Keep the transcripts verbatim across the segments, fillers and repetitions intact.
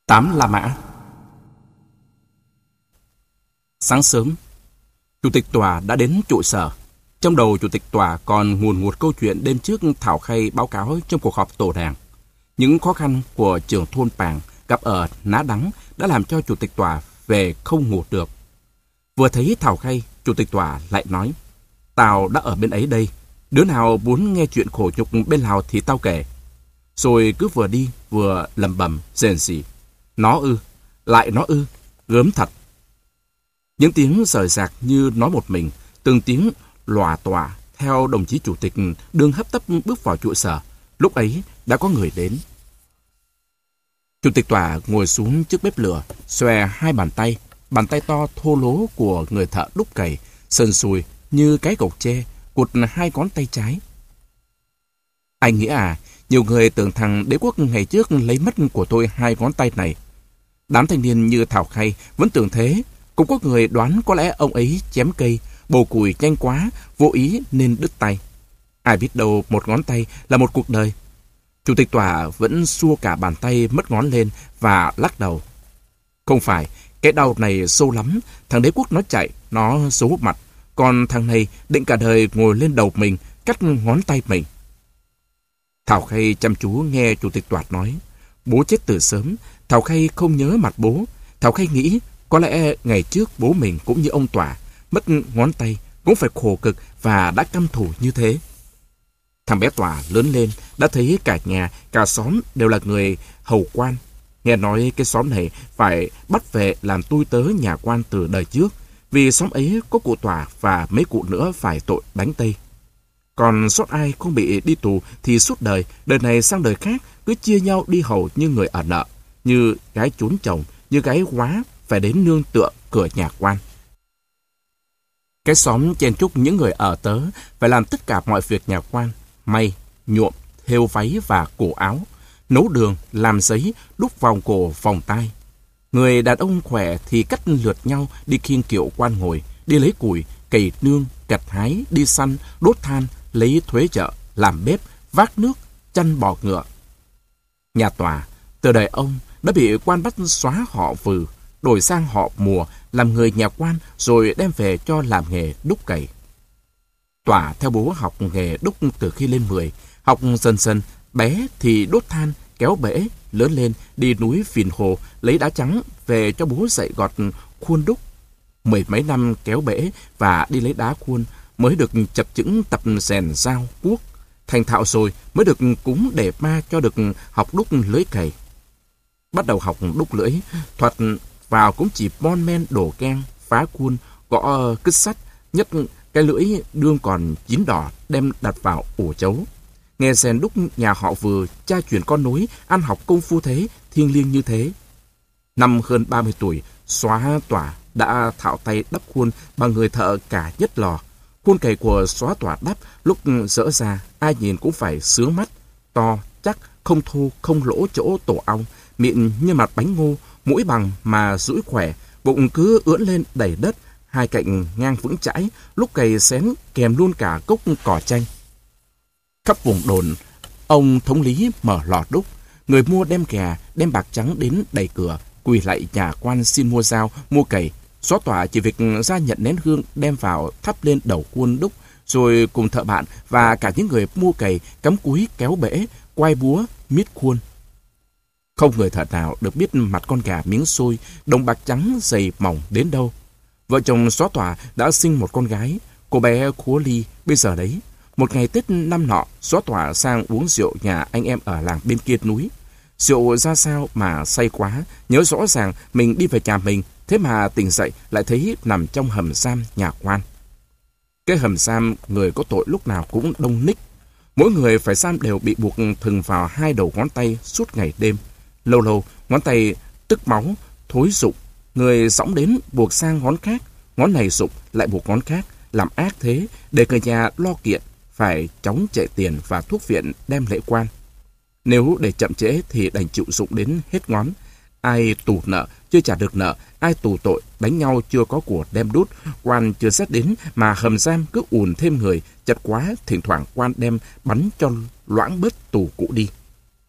Tám La Mã. Sáng sớm, chủ tịch tòa đã đến trụ sở. Trong đầu chủ tịch tòa còn ngùn ngụt câu chuyện đêm trước Thảo Khay báo cáo trong cuộc họp tổ đảng. Những khó khăn của trưởng thôn Pàng gặp ở Ná Đắng đã làm cho chủ tịch tòa về không ngủ được. Vừa thấy Thảo Khay, chủ tịch tòa lại nói: "Tao đã ở bên ấy đây, đứa nào muốn nghe chuyện khổ nhục bên Lào thì tao kể." Rồi cứ vừa đi vừa lẩm bẩm rền rỉ: "Nó ư, lại nó ư, gớm thật." Những tiếng rời rạc như nói một mình, từng tiếng lòa tòa theo đồng chí chủ tịch đương hấp tấp bước vào trụ sở. Lúc ấy đã có người đến. Chủ tịch tòa ngồi xuống trước bếp lửa, xòe hai bàn tay, bàn tay to thô lố của người thợ đúc cày, sần sùi như cái gộc tre, cụt hai ngón tay trái. "Anh nghĩ à, nhiều người tưởng thằng đế quốc ngày trước lấy mất của tôi hai ngón tay này. Đám thanh niên như Thảo Khay vẫn tưởng thế. Cũng có người đoán có lẽ ông ấy chém cây, bổ củi nhanh quá, vô ý nên đứt tay. Ai biết đâu một ngón tay là một cuộc đời." Chủ tịch tòa vẫn xua cả bàn tay mất ngón lên và lắc đầu. "Không phải, cái đau này sâu lắm. Thằng đế quốc nó chạy, nó giấu mặt. Còn thằng này định cả đời ngồi lên đầu mình, cắt ngón tay mình." Thảo Khay chăm chú nghe chủ tịch tòa nói. Bố chết từ sớm, Thảo Khay không nhớ mặt bố. Thảo Khay nghĩ có lẽ ngày trước bố mình cũng như ông Tòa, mất ngón tay cũng phải khổ cực và đã căm thù như thế. Thằng bé Tòa lớn lên đã thấy cả nhà, cả xóm đều là người hầu quan. Nghe nói cái xóm này phải bắt về làm tui tớ nhà quan từ đời trước, vì xóm ấy có cụ Tòa và mấy cụ nữa phải tội đánh Tây. Còn sót ai không bị đi tù thì suốt đời, đời này sang đời khác cứ chia nhau đi hầu như người ở nợ, như gái trốn chồng, như gái quá phải đến nương tựa cửa nhà quan. Cái xóm chen chúc những người ở tớ phải làm tất cả mọi việc nhà quan: may, nhuộm, thêu váy và cổ áo, nấu đường, làm giấy, đúc vòng cổ, vòng tai. Người đàn ông khỏe thì cắt lượt nhau đi khiêng kiệu quan ngồi, đi lấy củi, cày nương, gặt hái, đi săn, đốt than, lấy thuế chợ, làm bếp, vác nước, chăn bò ngựa. Nhà Tòa từ đời ông đã bị quan bắt xóa họ Vừ, đổi sang họ Mùa làm người nhà quan, rồi đem về cho làm nghề đúc cày. Tòa theo bố học nghề đúc từ khi lên mười, học dần dần, bé thì đốt than, kéo bể, lớn lên đi núi phìn hồ lấy đá trắng về cho bố dạy gọt khuôn đúc. Mười mấy năm kéo bể và đi lấy đá khuôn mới được chập chững tập rèn dao cuốc, thành thạo rồi mới được cúng để ma cho được học đúc lưỡi cày. Bắt đầu học đúc lưỡi, thoạt vào cũng chỉ bon men đổ keng, phá khuôn, gõ cứt sắt, nhất cái lưỡi đương còn chín đỏ đem đặt vào ổ chấu. Nghe rèn đúc nhà họ vừa cha truyền con nối, ăn học công phu thế, thiêng liêng như thế. Năm hơn ba mươi tuổi, xóa Tòa đã thạo tay đắp khuôn bằng người thợ cả nhất lò. Khuôn cày của xóa Tòa đắp lúc dỡ ra, ai nhìn cũng phải sướng mắt, to, chắc, không thô, không lỗ chỗ tổ ong, mịn như mặt bánh ngô, mũi bằng mà duỗi khỏe, bụng cứ ưỡn lên đầy đất, hai cạnh ngang vững chãi, lúc cày xén kèm luôn cả cốc cỏ chanh. Khắp vùng đồn, ông thống lý mở lò đúc, người mua đem gà, đem bạc trắng đến đầy cửa, quỳ lạy nhà quan xin mua dao, mua cày. Xóa Tòa chỉ việc ra nhận nén hương đem vào thắp lên đầu khuôn đúc, rồi cùng thợ bạn và cả những người mua cày cắm cúi kéo bể, quay búa, miết khuôn. Không người thợ nào được biết mặt con gà miếng xôi, đồng bạc trắng dày mỏng đến đâu. Vợ chồng Xóa Tòa đã sinh một con gái, cô bé Khúa Ly bây giờ đấy. Một ngày Tết năm nọ, Xóa Tòa sang uống rượu nhà anh em ở làng bên kia núi. Rượu ra sao mà say quá, nhớ rõ ràng mình đi về nhà mình, thế mà tỉnh dậy lại thấy nằm trong hầm giam nhà quan. Cái hầm giam người có tội lúc nào cũng đông ních. Mỗi người phải giam đều bị buộc thừng vào hai đầu ngón tay suốt ngày đêm. Lâu lâu, ngón tay tức máu, thối rụng. Người sõng đến buộc sang ngón khác, ngón này rụng lại buộc ngón khác, làm ác thế để người nhà lo kiện, phải chóng chạy tiền và thuốc viện đem lễ quan. Nếu để chậm trễ thì đành chịu rụng đến hết ngón. Ai tù nợ chưa trả được nợ, ai tù tội đánh nhau chưa có của đem đút, quan chưa xét đến mà hầm giam cứ ùn thêm người, chật quá thỉnh thoảng quan đem bắn cho loãng bớt tù cũ đi.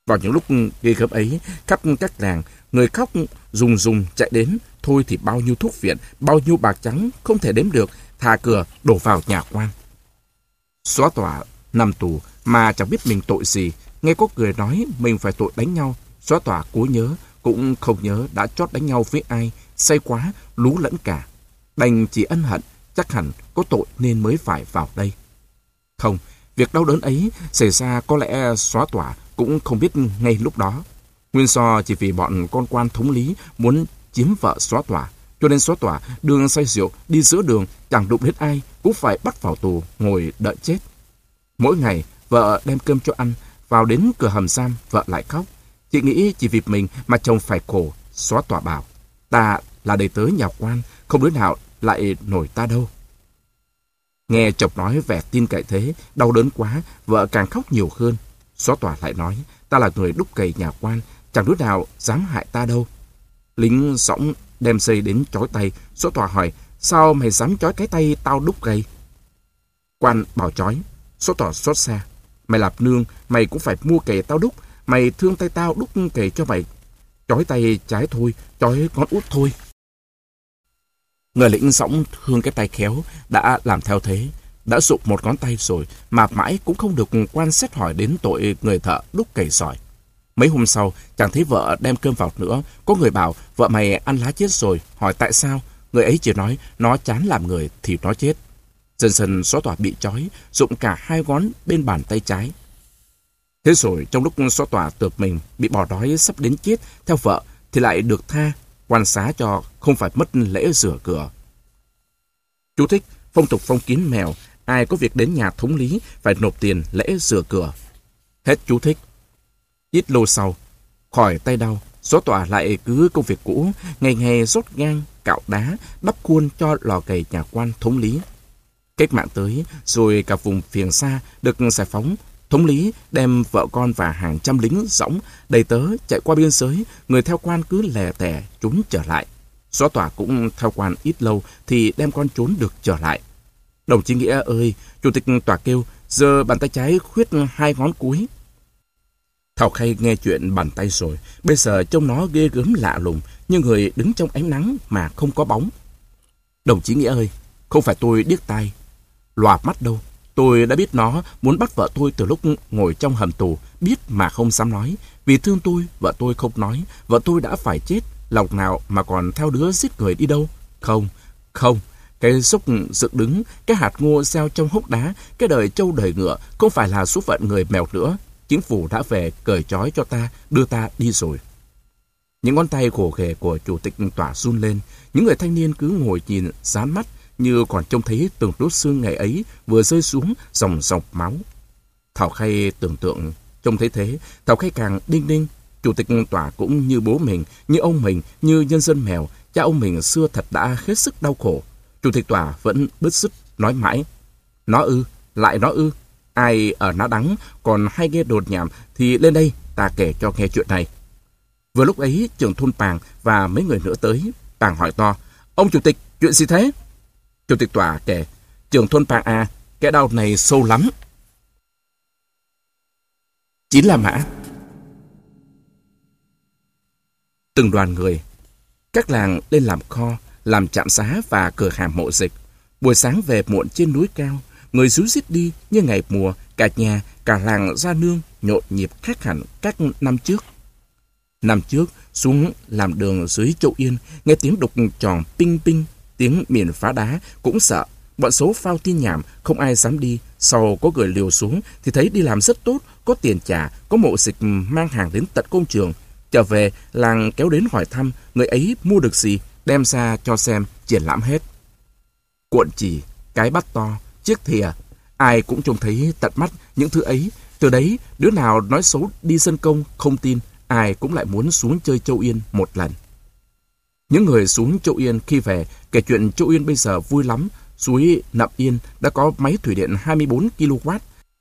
Vào những lúc ghê gớm ấy, khắp các làng, người khóc rùng rùng chạy đến, thôi thì bao nhiêu thuốc viện, bao nhiêu bạc trắng không thể đếm được, thà cửa đổ vào nhà quan. Xóa tỏa nằm tù mà chẳng biết mình tội gì, nghe có người nói mình phải tội đánh nhau, xóa tỏa cố nhớ, cũng không nhớ đã chót đánh nhau với ai, say quá, lú lẫn cả. Đành chỉ ân hận, chắc hẳn có tội nên mới phải vào đây. Không, việc đau đớn ấy xảy ra có lẽ xóa tỏa cũng không biết ngay lúc đó. Nguyên do chỉ vì bọn con quan thống lý muốn chiếm vợ xóa tỏa, cho nên xóa tỏa đường say rượu, đi giữa đường, chẳng đụng đến ai, cũng phải bắt vào tù, ngồi đợi chết. Mỗi ngày, vợ đem cơm cho ăn, vào đến cửa hầm giam, vợ lại khóc. Chị nghĩ chỉ vì mình mà chồng phải khổ. Xóa tỏa bảo, ta là đầy tớ nhà quan, không đứa nào lại nổi ta đâu. Nghe chồng nói vẻ tin cậy thế, đau đớn quá, vợ càng khóc nhiều hơn. Xóa tỏa lại nói, ta là người đúc cày nhà quan, chẳng đứa nào dám hại ta đâu. Lính sõng đem dây đến trói tay. Xóa tỏa hỏi, sao mày dám trói cái tay tao đúc cày? Quan bảo trói. Xóa tỏa xót xa, mày lạp nương, mày cũng phải mua kề tao đúc, mày thương tay tao đúc kề cho mày. Trói tay trái thôi, trói ngón út thôi. Người lính sõng thương cái tay khéo đã làm theo thế, đã dụng một ngón tay rồi mà mãi cũng không được quan xét hỏi đến tội người thợ đúc cày giỏi. Mấy hôm sau, chẳng thấy vợ đem cơm vào nữa, có người bảo vợ mày ăn lá chết rồi, hỏi tại sao, người ấy chỉ nói nó chán làm người thì nó chết. Dần dần xóa tỏa bị trói, dụng cả hai ngón bên bàn tay trái. Thế rồi trong lúc xóa tỏa tưởng mình bị bỏ đói sắp đến chết theo vợ thì lại được tha, quan xá cho không phải mất lễ rửa cửa. Chú thích: phong tục phong kiến mèo, ai có việc đến nhà thống lý phải nộp tiền lễ rửa cửa. Hết chú thích. Ít lâu sau, khỏi tay đau, xóa tỏa lại cứ công việc cũ, ngày ngày rót gang, cạo đá, đắp khuôn cho lò cày nhà quan thống lý. Cách mạng tới, rồi cả vùng phiền xa được giải phóng, thống lý đem vợ con và hàng trăm lính dõng đầy tớ chạy qua biên giới, người theo quan cứ lè tè trốn trở lại. Xóa tỏa cũng theo quan ít lâu thì đem con trốn được trở lại. Đồng chí Nghĩa ơi, chủ tịch tòa kêu, giơ bàn tay trái khuyết hai ngón cuối. Thảo Khay nghe chuyện bàn tay rồi, bây giờ trông nó ghê gớm lạ lùng, như người đứng trong ánh nắng mà không có bóng. Đồng chí Nghĩa ơi, không phải tôi điếc tai, lòa mắt đâu. Tôi đã biết nó muốn bắt vợ tôi từ lúc ngồi trong hầm tù, biết mà không dám nói. Vì thương tôi, vợ tôi không nói, vợ tôi đã phải chết, lòng nào mà còn theo đứa giết người đi đâu. Không, không, cái xúc dựng đứng, cái hạt ngô gieo trong hốc đá, cái đời trâu đời ngựa không phải là số phận người mèo nữa. Chính phủ đã về cởi trói cho ta, đưa ta đi rồi. Những ngón tay khổ ghề của chủ tịch tòa run lên, những người thanh niên cứ ngồi nhìn dán mắt, như còn trông thấy từng đốt xương ngày ấy vừa rơi xuống dòng dòng máu. Thảo Khay tưởng tượng trông thấy thế, Thảo Khay càng đinh ninh. Chủ tịch tòa cũng như bố mình, như ông mình, như nhân dân mèo, cha ông mình xưa thật đã hết sức đau khổ. Chủ tịch tòa vẫn bứt rứt nói mãi, nó ư, lại nó ư, ai ở Ná Đắng còn hay nghe đồn nhảm thì lên đây ta kể cho nghe chuyện này. Vừa lúc ấy trưởng thôn Pàng và mấy người nữa tới. Pàng hỏi to, ông chủ tịch, chuyện gì thế? Chủ tịch tòa kể, trưởng thôn Pàng à, cái đau này sâu lắm. Chín là mã. Từng đoàn người, các làng lên làm kho, làm trạm xá và cửa hàng mậu dịch. Buổi sáng về muộn trên núi cao, người rú rít đi như ngày mùa, cả nhà, cả làng ra nương, nhộn nhịp khác hẳn các năm trước. Năm trước, xuống làm đường dưới Châu Yên, nghe tiếng đục tròn pinh pinh, tiếng miền phá đá cũng sợ. Bọn số phao tin nhảm, không ai dám đi. Sau có người liều xuống thì thấy đi làm rất tốt, có tiền trả, có mậu dịch mang hàng đến tận công trường. Trở về, làng kéo đến hỏi thăm, người ấy mua được gì, đem ra cho xem, triển lãm hết. Cuộn chỉ, cái bát to, chiếc thìa, ai cũng trông thấy tận mắt những thứ ấy. Từ đấy, đứa nào nói xấu đi sân công không tin, ai cũng lại muốn xuống chơi Châu Yên một lần. Những người xuống Châu Yên khi về kể chuyện Châu Yên bây giờ vui lắm. Suối Nậm Yên đã có máy thủy điện hai mươi bốn ki lô oát.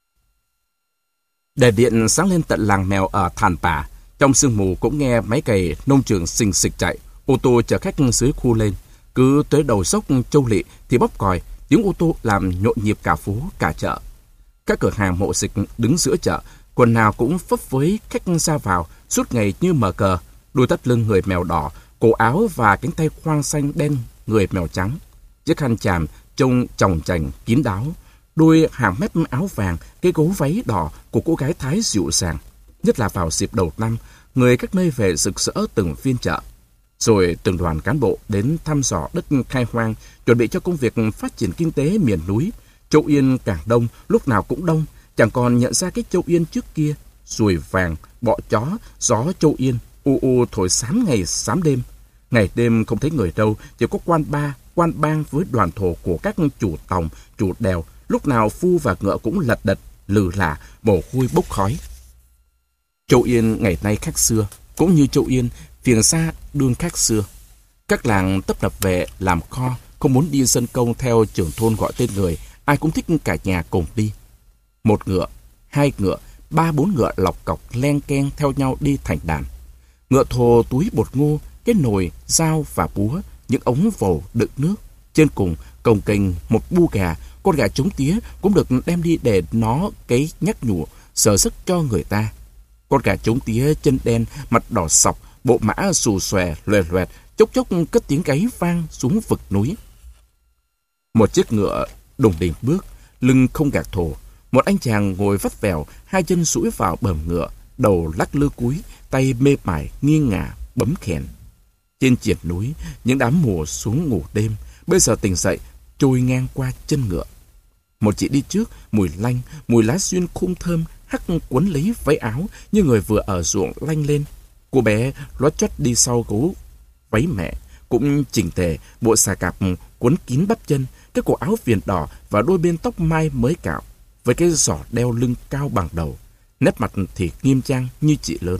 Đèn điện sáng lên tận làng mèo ở Thàn Pà. Trong sương mù cũng nghe máy cày nông trường xình xịch chạy. Ô tô chở khách dưới khu lên. Cứ tới đầu dốc Châu Lỵ thì bóp còi. Tiếng ô tô làm nhộn nhịp cả phố, cả chợ. Các cửa hàng mậu dịch đứng giữa chợ, Quần nào cũng phấp với khách ra vào, suốt ngày như mờ cờ, đuôi thắt lưng người mèo đỏ, cổ áo và cánh tay khoang xanh đen người mèo trắng. Chiếc khăn chàm trông chòng chành kín đáo, đôi hàng mép áo vàng, cái gấu váy đỏ của cô gái Thái dịu dàng, nhất là vào dịp đầu năm, người các nơi về rực rỡ từng phiên chợ. Rồi từng đoàn cán bộ đến thăm dò đất khai hoang, chuẩn bị cho công việc phát triển kinh tế miền núi. Châu Yên càng đông, lúc nào cũng đông, chẳng còn nhận ra cái Châu Yên trước kia. Ruồi vàng, bọ chó, gió Châu Yên, u u thổi xám ngày xám đêm. Ngày đêm không thấy người đâu, chỉ có quan ba, quan bang với đoàn thổ của các chủ tòng, chủ đèo, lúc nào phu và ngựa cũng lật đật, lừ lả, mồ hôi bốc khói. Châu Yên ngày nay khác xưa, cũng như Châu Yên, phiền xa đương khác xưa. Các làng tấp nập về làm kho, không muốn đi dân công theo trưởng thôn gọi tên người, ai cũng thích cả nhà cùng đi. Một ngựa, hai ngựa, ba bốn ngựa lọc cọc len keng theo nhau đi thành đàn. Ngựa thồ túi bột ngô, cái nồi, dao và búa, những ống vồ đựng nước. Trên cùng cồng kềnh một bu gà, con gà trống tía cũng được đem đi để nó cái nhắc nhủ, sờ sức cho người ta. Con gà trống tía chân đen, mặt đỏ sọc, bộ mã xù xòe, loẹt loẹt, chốc chốc cất tiếng gáy vang xuống vực núi. Một chiếc ngựa đùng đỉnh bước, lưng không gạc thổ. Một anh chàng ngồi vắt vẻo, hai chân duỗi vào bờm ngựa, đầu lắc lư cúi, tay mê mải nghiêng ngả bấm khèn. Trên triền núi, những đám mùa xuống ngủ đêm, bây giờ tỉnh dậy, trôi ngang qua chân ngựa. Một chị đi trước, mùi lanh, mùi lá xuyên khung thơm, hắc quấn lấy váy áo như người vừa ở ruộng lanh lên. Cô bé lót chót đi sau gấu váy mẹ, cũng chỉnh tề, bộ xà cạp quấn kín bắp chân, cái cổ áo viền đỏ và đôi bên tóc mai mới cạo, với cái giỏ đeo lưng cao bằng đầu, nét mặt thì nghiêm trang như chị lớn.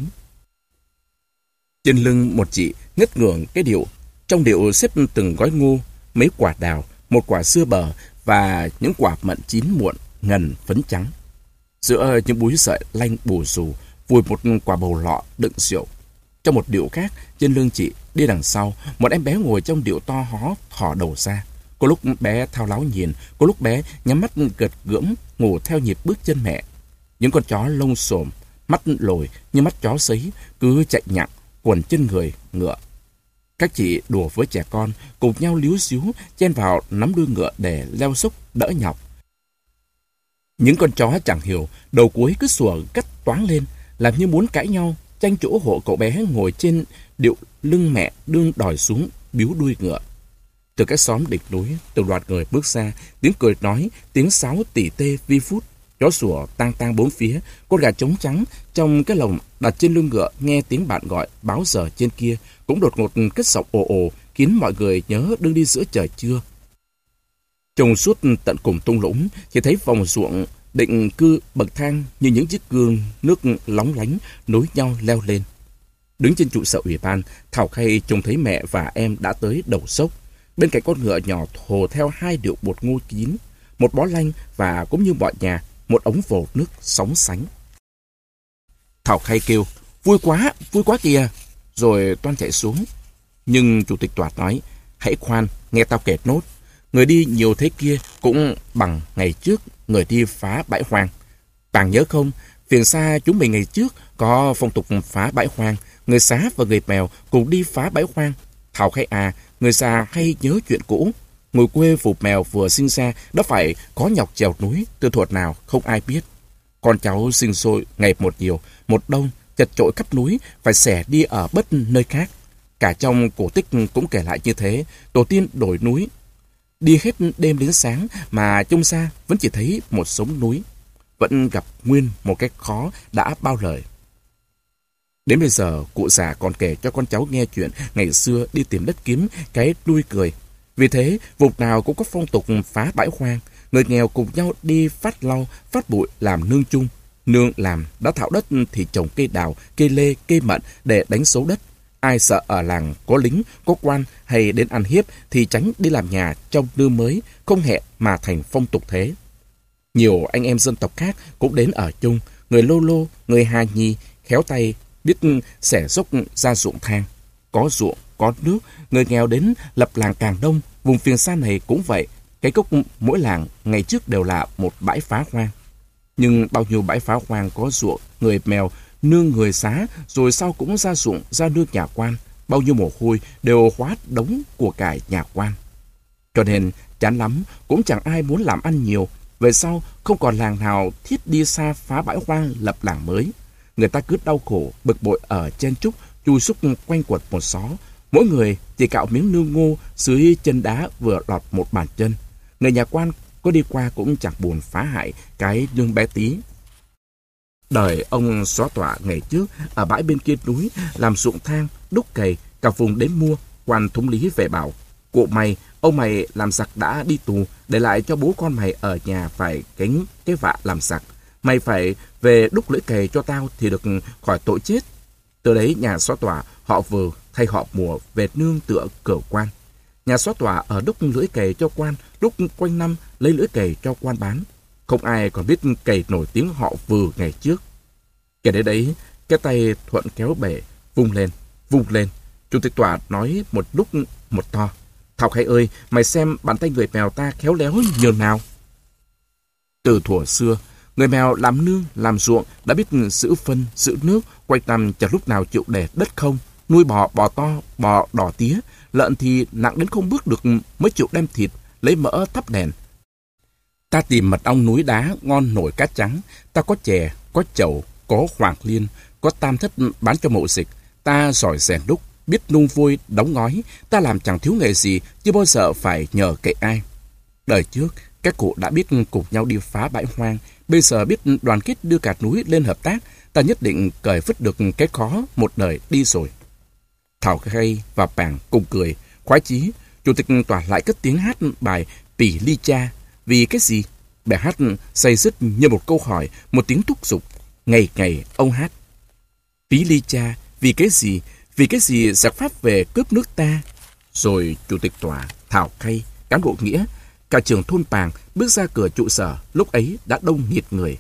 Trên lưng một chị ngất ngưởng cái điệu, trong điệu xếp từng gói ngô, mấy quả đào, một quả sưa bờ và những quả mận chín muộn, ngần phấn trắng. Giữa những búi sợi lanh bù xù, vùi một quả bầu lọ đựng rượu. Trong một điệu khác, trên lưng chị, đi đằng sau, một em bé ngồi trong điệu to hó thò đầu ra. Có lúc bé thao láo nhìn, có lúc bé nhắm mắt gật gưỡng ngủ theo nhịp bước chân mẹ. Những con chó lông xồm, mắt lồi như mắt chó sấy, cứ chạy nhặng, quần chân người, ngựa. Các chị đùa với trẻ con, cùng nhau líu xíu, chen vào nắm đuôi ngựa để leo xúc, đỡ nhọc. Những con chó chẳng hiểu, đầu cuối cứ sủa cắt toáng lên, làm như muốn cãi nhau, tranh chỗ hộ cậu bé ngồi trên điệu lưng mẹ đương đòi xuống, biếu đuôi ngựa. Từ các xóm đỉnh núi, từ loạt người bước ra, tiếng cười nói, tiếng sáo tỉ tê vi phút, chó sủa tang tang bốn phía, con gà trống trắng trong cái lồng đặt trên lưng ngựa nghe tiếng bạn gọi báo giờ trên kia, cũng đột ngột cất giọng ồ ồ, khiến mọi người nhớ đương đi giữa trời trưa. Trông suốt tận cùng thung lũng, chỉ thấy vòng ruộng định cư bậc thang như những chiếc gương nước lóng lánh nối nhau leo lên. Đứng trên trụ sở ủy ban, Thảo Khay trông thấy mẹ và em đã tới đầu sốc. Bên cạnh con ngựa nhỏ thồ theo hai điệu bột ngô kín, một bó lanh và cũng như mọi nhà, một ống vồ nước sóng sánh. Thảo Khay kêu, vui quá, vui quá kìa, rồi toan chạy xuống. Nhưng chủ tịch tòa nói, hãy khoan, nghe tao kể nốt. Người đi nhiều thế kia cũng bằng ngày trước người đi phá bãi hoang. Bạn nhớ không, phiền xa chúng mình ngày trước có phong tục phá bãi hoang, người Xá và người Mèo cùng đi phá bãi hoang. Thảo Khay à, người già hay nhớ chuyện cũ. Người quê Phù Mèo vừa sinh ra đã phải có nhọc trèo núi, từ thuở nào không ai biết. Con cháu sinh sôi ngày một nhiều, một đông, chật chội khắp núi, phải xẻ đi ở bất nơi khác. Cả trong cổ tích cũng kể lại như thế, tổ tiên đổi núi. Đi hết đêm đến sáng mà trông xa vẫn chỉ thấy một sống núi. Vẫn gặp nguyên một cái khó đã bao lời. Đến bây giờ, cụ già còn kể cho con cháu nghe chuyện ngày xưa đi tìm đất kiếm cái đuôi cười. Vì thế, vùng nào cũng có phong tục phá bãi hoang. Người nghèo cùng nhau đi phát lau, phát bụi làm nương chung. Nương làm đã thạo đất thì trồng cây đào, cây lê, cây mận để đánh xấu đất. Ai sợ ở làng có lính, có quan hay đến ăn hiếp thì tránh đi làm nhà trong nương mới, không hẹn mà thành phong tục thế. Nhiều anh em dân tộc khác cũng đến ở chung, người Lô Lô, người Hà Nhi, khéo tay, biết xẻ dốc ra ruộng thang. Có ruộng, có nước, người nghèo đến lập làng càng đông, vùng phiền xa này cũng vậy. Cái cốc mỗi làng ngày trước đều là một bãi phá hoang. Nhưng bao nhiêu bãi phá hoang có ruộng, người mèo, nương người xá, rồi sau cũng ra ruộng, ra nương nhà quan. Bao nhiêu mồ hôi đều hóa đống của cải nhà quan. Cho nên, chán lắm, cũng chẳng ai muốn làm ăn nhiều. Về sau, không còn làng nào thiết đi xa phá bãi hoang lập làng mới. Người ta cứ đau khổ, bực bội ở chen chúc, chui súc quanh quật một xó. Mỗi người chỉ cạo miếng nương ngô dưới chân đá vừa lọt một bàn chân. Người nhà quan có đi qua cũng chẳng buồn phá hại cái nương bé tí. Đời ông Xóa Tọa ngày trước ở bãi bên kia núi làm ruộng thang, đúc cày, cả vùng đến mua. Quan thống lý về bảo: cụ mày, ông mày làm giặc đã đi tù, để lại cho bố con mày ở nhà phải gánh cái vạ làm giặc. Mày phải về đúc lưỡi cày cho tao thì được khỏi tội chết. Từ đấy nhà Xóa Tọa họ vừa thay họ mùa về nương tựa cửa quan. Nhà Xóa Tọa ở đúc lưỡi cày cho quan, đúc quanh năm lấy lưỡi cày cho quan bán. Không ai còn biết cày nổi tiếng họ vừa ngày trước. Kể đến đấy, cái tay thuận kéo bể, vung lên, vung lên. Chủ tịch tọa nói một lúc một to: Thảo Khai ơi, mày xem bàn tay người mèo ta khéo léo nhường nào. Từ thuở xưa, người mèo làm nương, làm ruộng đã biết giữ phân, giữ nước, quanh năm chẳng lúc nào chịu để đất không. Nuôi bò, bò to, bò đỏ tía, lợn thì nặng đến không bước được mới chịu đem thịt, lấy mỡ thắp đèn. Ta tìm mật ong núi đá ngon nổi cát trắng, ta có chè, có chầu, có hoàng liên, có tam thất bán cho mậu dịch. Ta giỏi rèn đúc, biết nung vôi, đóng ngói, ta làm chẳng thiếu nghề gì, chưa bao giờ phải nhờ cậy ai. Đời trước, các cụ đã biết cùng nhau đi phá bãi hoang, bây giờ biết đoàn kết đưa cả núi lên hợp tác, ta nhất định cởi vứt được cái khó một đời đi rồi. Thảo Khai và Pàng cùng cười, khoái chí. Chủ tịch tọa lại cất tiếng hát bài Pỉ Ly Cha. Vì cái gì? Bài hát say sứt như một câu hỏi, một tiếng thúc giục. Ngày ngày ông hát: Pỉ Ly Cha, vì cái gì? Vì cái gì giặc Pháp về cướp nước ta? Rồi chủ tịch tọa, Thảo Khai, cán bộ nghĩa, cả trưởng thôn Pàng bước ra cửa trụ sở, lúc ấy đã đông nghịt người.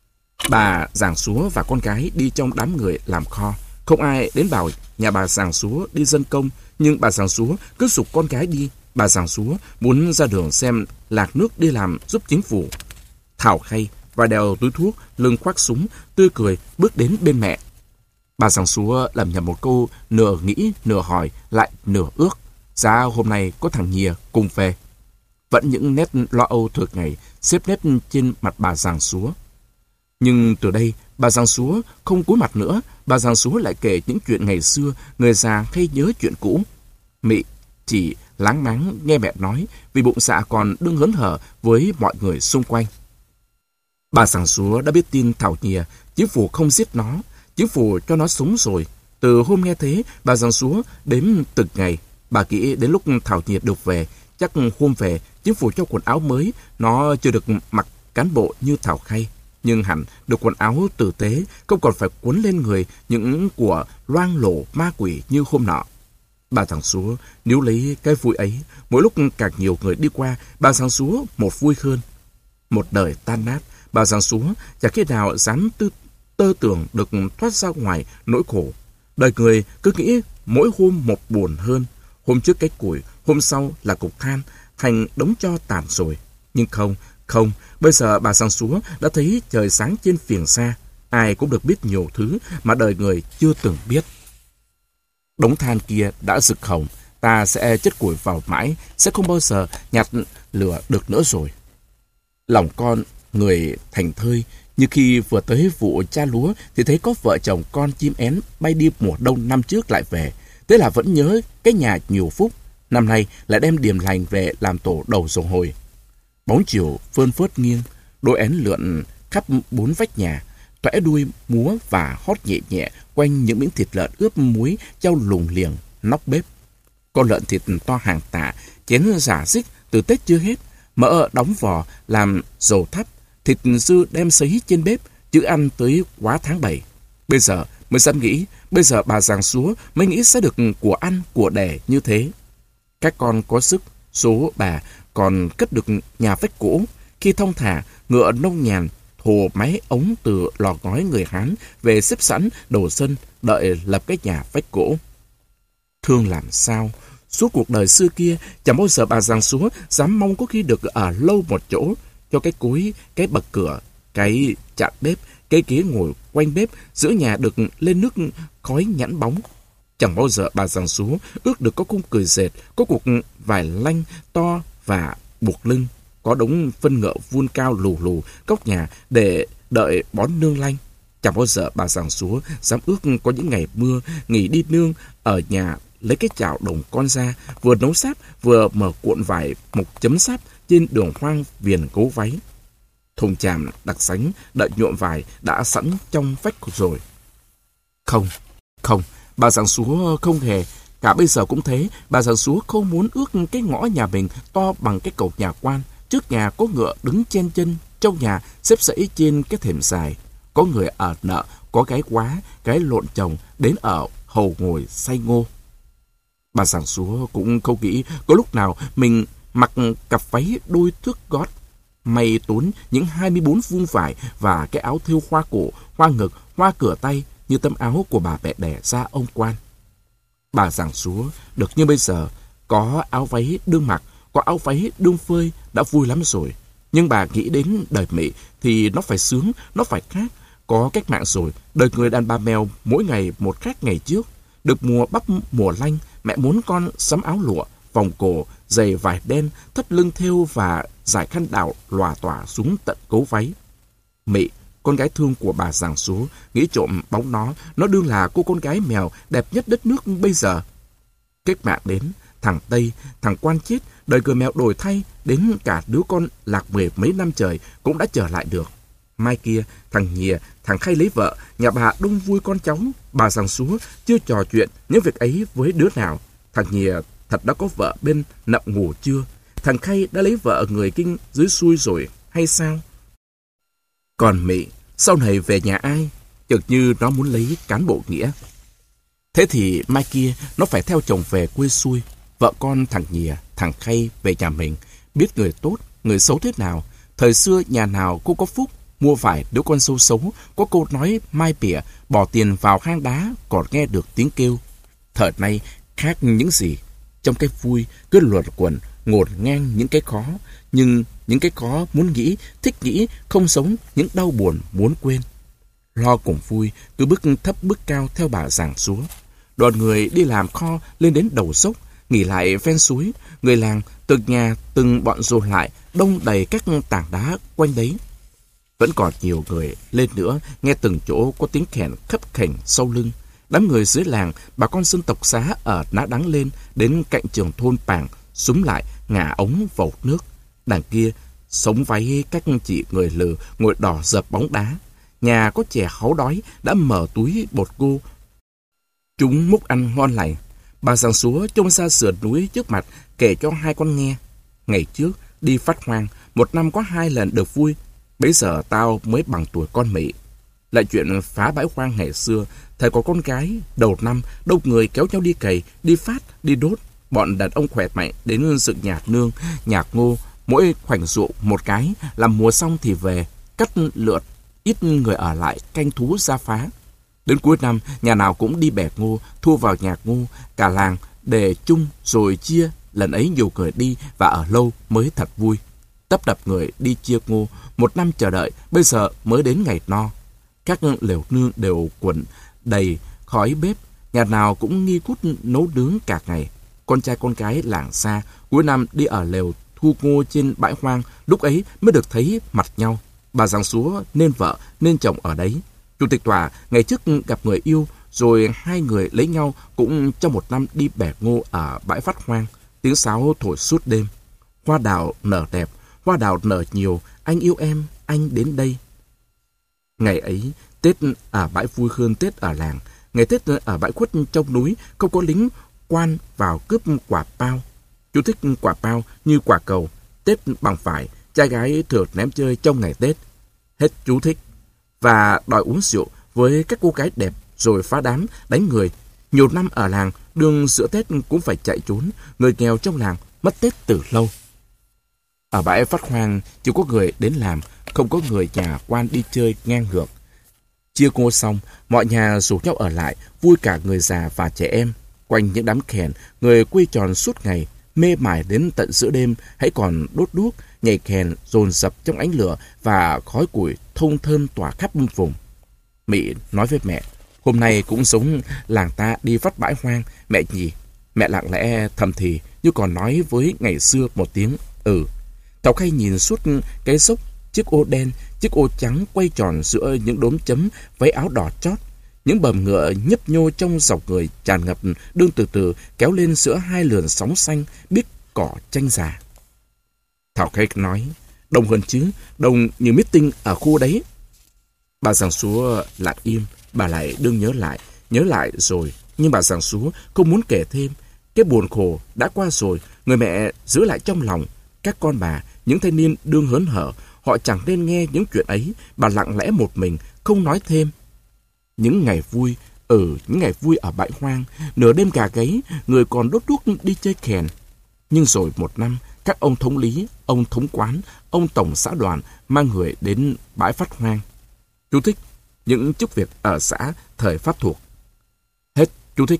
Bà Giàng Súa và con gái đi trong đám người làm kho. Không ai đến bảo nhà bà Giàng Súa đi dân công, nhưng bà Giàng Súa cứ giục con gái đi. Bà Giàng Súa muốn ra đường xem lạc nước đi làm giúp chính phủ. Thảo Khai và đeo túi thuốc, lưng khoác súng, tươi cười bước đến bên mẹ. Bà Giàng Súa lẩm nhẩm một câu, nửa nghĩ, nửa hỏi, lại nửa ước. Giá hôm nay có thằng Nhìa cùng về. Vẫn những nét lo âu thường ngày xếp nếp trên mặt bà Giàng Súa. Nhưng từ đây, bà Giàng Súa không cúi mặt nữa. Bà Giàng Súa lại kể những chuyện ngày xưa, người già hay nhớ chuyện cũ. Mị chỉ láng máng nghe mẹ nói, vì bụng dạ còn đương hớn hở với mọi người xung quanh. Bà Giàng Súa đã biết tin Thảo Nhìa, chính phủ không giết nó, chính phủ cho nó sống rồi. Từ hôm nghe thế, bà Giàng Súa đếm từng ngày. Bà nghĩ đến lúc Thảo Nhìa được về, chắc hôm về, chính phủ cho quần áo mới, nó chưa được mặc cán bộ như Thảo Khai. Nhưng hẳn được quần áo tử tế, không còn phải quấn lên người những của loang lổ ma quỷ như hôm nọ. Bà Giàng Súa níu lấy cái vui ấy, mỗi lúc càng nhiều người đi qua, bà Giàng Súa một vui hơn. Một đời tan nát, bà Giàng Súa chẳng khi nào dám tư, tơ tưởng được thoát ra ngoài nỗi khổ. Đời người cứ nghĩ mỗi hôm một buồn hơn. Hôm trước cái củi, hôm sau là cục than, thành đống tro tàn rồi. Nhưng không, không, bây giờ bà Giàng Súa đã thấy trời sáng trên phiền xa. Ai cũng được biết nhiều thứ mà đời người chưa từng biết. Đống than kia đã rực hồng, ta sẽ chất củi vào mãi, sẽ không bao giờ nhặt lửa được nữa rồi. Lòng con người thành thơi, như khi vừa tới vụ cha lúa thì thấy có vợ chồng con chim én bay đi mùa đông năm trước lại về. Thế là vẫn nhớ cái nhà nhiều phúc, năm nay lại đem điềm lành về làm tổ đầu dòng hồi. Bóng chiều phơn phớt nghiêng, đôi én lượn khắp bốn vách nhà, toẻ đuôi múa và hót nhẹ nhẹ quanh những miếng thịt lợn ướp muối trao lùng liềng nóc bếp. Con lợn thịt to hàng tạ, chén giả xích từ Tết chưa hết, mỡ đóng vò làm dầu thắp, thịt dư đem sấy trên bếp, chứ ăn tới quá tháng bảy. Bây giờ mới dám nghĩ, bây giờ bà Giàng Súa mới nghĩ sẽ được của ăn, của đẻ như thế. Các con có sức, số bà còn cất được nhà vách cũ. Khi thong thả, ngựa nông nhàn, thồ máy ống từ lò ngói người Hán về xếp sẵn đầu sân, đợi lập cái nhà vách cũ. Thương làm sao, suốt cuộc đời xưa kia, chẳng bao giờ bà Giàng Súa dám mong có khi được ở lâu một chỗ, cho cái cối, cái bậc cửa, Cái chạn bếp, cái ghế ngồi quanh bếp giữa nhà được lên nước khói nhẵn bóng. Chẳng bao giờ bà giằng xúa ước được có khung cười dệt, có cuộc vải lanh to và buộc lưng, có đống phân ngợ vuông cao lù lù góc nhà để đợi bón nương lanh. Chẳng bao giờ bà giằng xúa dám ước có những ngày mưa nghỉ đi nương ở nhà, lấy cái chảo đồng con ra, vừa nấu sáp vừa mở cuộn vải mộc chấm sáp trên đường hoang viền gấu váy. Thùng chàm đặc sánh đợi nhuộm vải đã sẵn trong vách rồi. Không, không, bà giằng xúa không hề. Cả bây giờ cũng thế, bà giằng xúa không muốn ước cái ngõ nhà mình to bằng cái cổng nhà quan. Trước nhà có ngựa đứng chen chân, trong nhà xếp dãy trên cái thềm dài. Có người ở nợ, có gái quá, gái lộn chồng đến ở hầu ngồi say ngô. Bà giằng xúa cũng không nghĩ có lúc nào mình mặc cặp váy đôi thước gót, may tốn những hai mươi bốn vuông vải và cái áo thêu hoa cổ, hoa ngực, hoa cửa tay như tấm áo của bà mẹ đẻ ra ông quan. Bà giằng xúa được như bây giờ, có áo váy đương mặc, có áo váy đương phơi đã vui lắm rồi. Nhưng bà nghĩ đến đời Mỹ thì nó phải sướng, nó phải khác. Có cách mạng rồi, đời người đàn bà mèo mỗi ngày một khác ngày trước. Được mùa bắp mùa lanh, mẹ muốn con sắm áo lụa, vòng cổ, giày vải đen, thắt lưng thêu và dải khăn đảo lòa tỏa xuống tận gấu váy. Mị, con gái thương của bà giằng xúa, nghĩ trộm bóng nó, nó đương là cô con gái mèo đẹp nhất đất nước bây giờ. Cách mạng đến, thằng Tây, thằng quan chết, đời người mèo đổi thay, đến cả đứa con lạc mười mấy năm trời cũng đã trở lại được. Mai kia, thằng Nhìa, thằng Khay lấy vợ, nhà bà đông vui con cháu. Bà giằng xúa chưa trò chuyện những việc ấy với đứa nào. Thằng Nhìa thật đã có vợ bên nậm ngủ chưa? Thằng Khay đã lấy vợ người Kinh dưới xuôi rồi hay sao? Còn Mị, sau này về nhà ai? Chợt như nó muốn lấy cán bộ nghĩa. Thế thì mai kia nó phải theo chồng về quê xuôi. Vợ con thằng Nhìa, thằng Khay về nhà mình, biết người tốt, người xấu thế nào. Thời xưa nhà nào cũng có phúc, mua vải đứa con sâu xấu, có câu nói mai bỉa, bỏ tiền vào hang đá còn nghe được tiếng kêu. Thời nay khác những gì, trong cái vui cứ luẩn quẩn ngổn ngang những cái khó, nhưng những cái khó muốn nghĩ, thích nghĩ, không sống những đau buồn muốn quên. Lo cùng vui cứ bước thấp bước cao theo bà giằng xúa. Đoàn người đi làm kho lên đến đầu dốc, nghỉ lại ven suối. Người làng từng nhà từng bọn dồn lại, đông đầy các tảng đá quanh đấy. Vẫn còn nhiều người lên nữa, nghe từng chỗ có tiếng kèn khấp khểnh sau lưng. Đám người dưới làng, bà con dân tộc Xá ở Ná Đắng lên đến cạnh trường thôn Pàng, súm lại ngả ống vẩu nước. Đằng kia sống váy các chị người lừ ngồi đỏ dập bóng đá. Nhà có trẻ háu đói đã mở túi bột ngô, chúng múc ăn ngon lành. Bà giằng xúa trông ra sườn núi trước mặt, kể cho hai con nghe. Ngày trước đi phát hoang, một năm có hai lần được vui. Bấy giờ tao mới bằng tuổi con Mỹ. Lại chuyện phá bãi hoang ngày xưa, thời có con gái, đầu năm đông người kéo nhau đi cày, đi phát, đi đốt. Bọn đàn ông khỏe mạnh đến dựng nhạc nương, nhạc ngô, mỗi khoảnh ruộng một cái, làm mùa xong thì về, cắt lượt, ít người ở lại canh thú ra phá. Đến cuối năm, nhà nào cũng đi bẻ ngô, thu vào nhạc ngô, cả làng để chung rồi chia. Lần ấy nhiều người đi và ở lâu mới thật vui. Tấp đập người đi chia ngô, một năm chờ đợi, bây giờ mới đến ngày no. Các lều nương đều quẩn đầy khói bếp, nhà nào cũng nghi cút nấu nướng cả ngày. Con trai con gái làng xa, cuối năm đi ở lều thu ngô trên bãi hoang, lúc ấy mới được thấy mặt nhau. Bà giằng xúa nên vợ, nên chồng ở đấy. Chủ tịch tòa ngày trước gặp người yêu, rồi hai người lấy nhau cũng trong một năm đi bẻ ngô ở bãi phát hoang. Tiếng sáo thổi suốt đêm. Hoa đào nở đẹp, hoa đào nở nhiều, anh yêu em, anh đến đây. Ngày ấy, Tết ở bãi vui hơn Tết ở làng. Ngày Tết ở bãi khuất trong núi, không có lính quan vào cướp quả bao. Chú thích quả bao như quả cầu, Tết bằng vải, trai gái thường ném chơi trong ngày Tết. Hết chú thích. Và đòi uống rượu với các cô gái đẹp rồi phá đám, đánh người. Nhiều năm ở làng, đường giữa Tết cũng phải chạy trốn. Người nghèo trong làng mất Tết từ lâu. Ở bãi phát hoang chỉ có người đến làm, không có người nhà quan đi chơi ngang ngược. Chia ngô xong, mọi nhà rủ nhau ở lại, vui cả người già và trẻ em. Quanh những đám kèn, người quây tròn suốt ngày. mê mải đến tận giữa đêm, hãy còn đốt đuốc, nhảy kèn dồn dập trong ánh lửa và khói củi thông thơm tỏa khắp vùng. Mị nói với mẹ, hôm nay cũng giống làng ta đi vắt bãi hoang, mẹ nhỉ. Mẹ lặng lẽ thầm thì như còn nói với ngày xưa một tiếng ừ. Thảo Khay nhìn suốt cái dốc, chiếc ô đen, chiếc ô trắng quay tròn giữa những đốm chấm váy áo đỏ chót. Những bầm ngựa nhấp nhô trong dọc người tràn ngập đương từ từ kéo lên giữa hai lườn sóng xanh biết cỏ chanh già. Thảo Khay nói, đông hơn chứ, đông như meeting ở khu đấy. Bà giàng xúa lặng im, bà lại đương nhớ lại, nhớ lại rồi, nhưng bà giàng xúa không muốn kể thêm. Cái buồn khổ đã qua rồi, người mẹ giữ lại trong lòng. Các con bà, những thanh niên đương hớn hở, họ chẳng nên nghe những chuyện ấy. Bà lặng lẽ một mình, không nói thêm. Những ngày vui, ừ, những ngày vui ở bãi hoang, nửa đêm gà gáy, người còn đốt đuốc đi chơi kèn. Nhưng rồi một năm, các ông thống lý, ông thống quán, ông tổng xã đoàn mang người đến bãi phát hoang. Chú thích, những chức việc ở xã thời Pháp thuộc. Hết chú thích.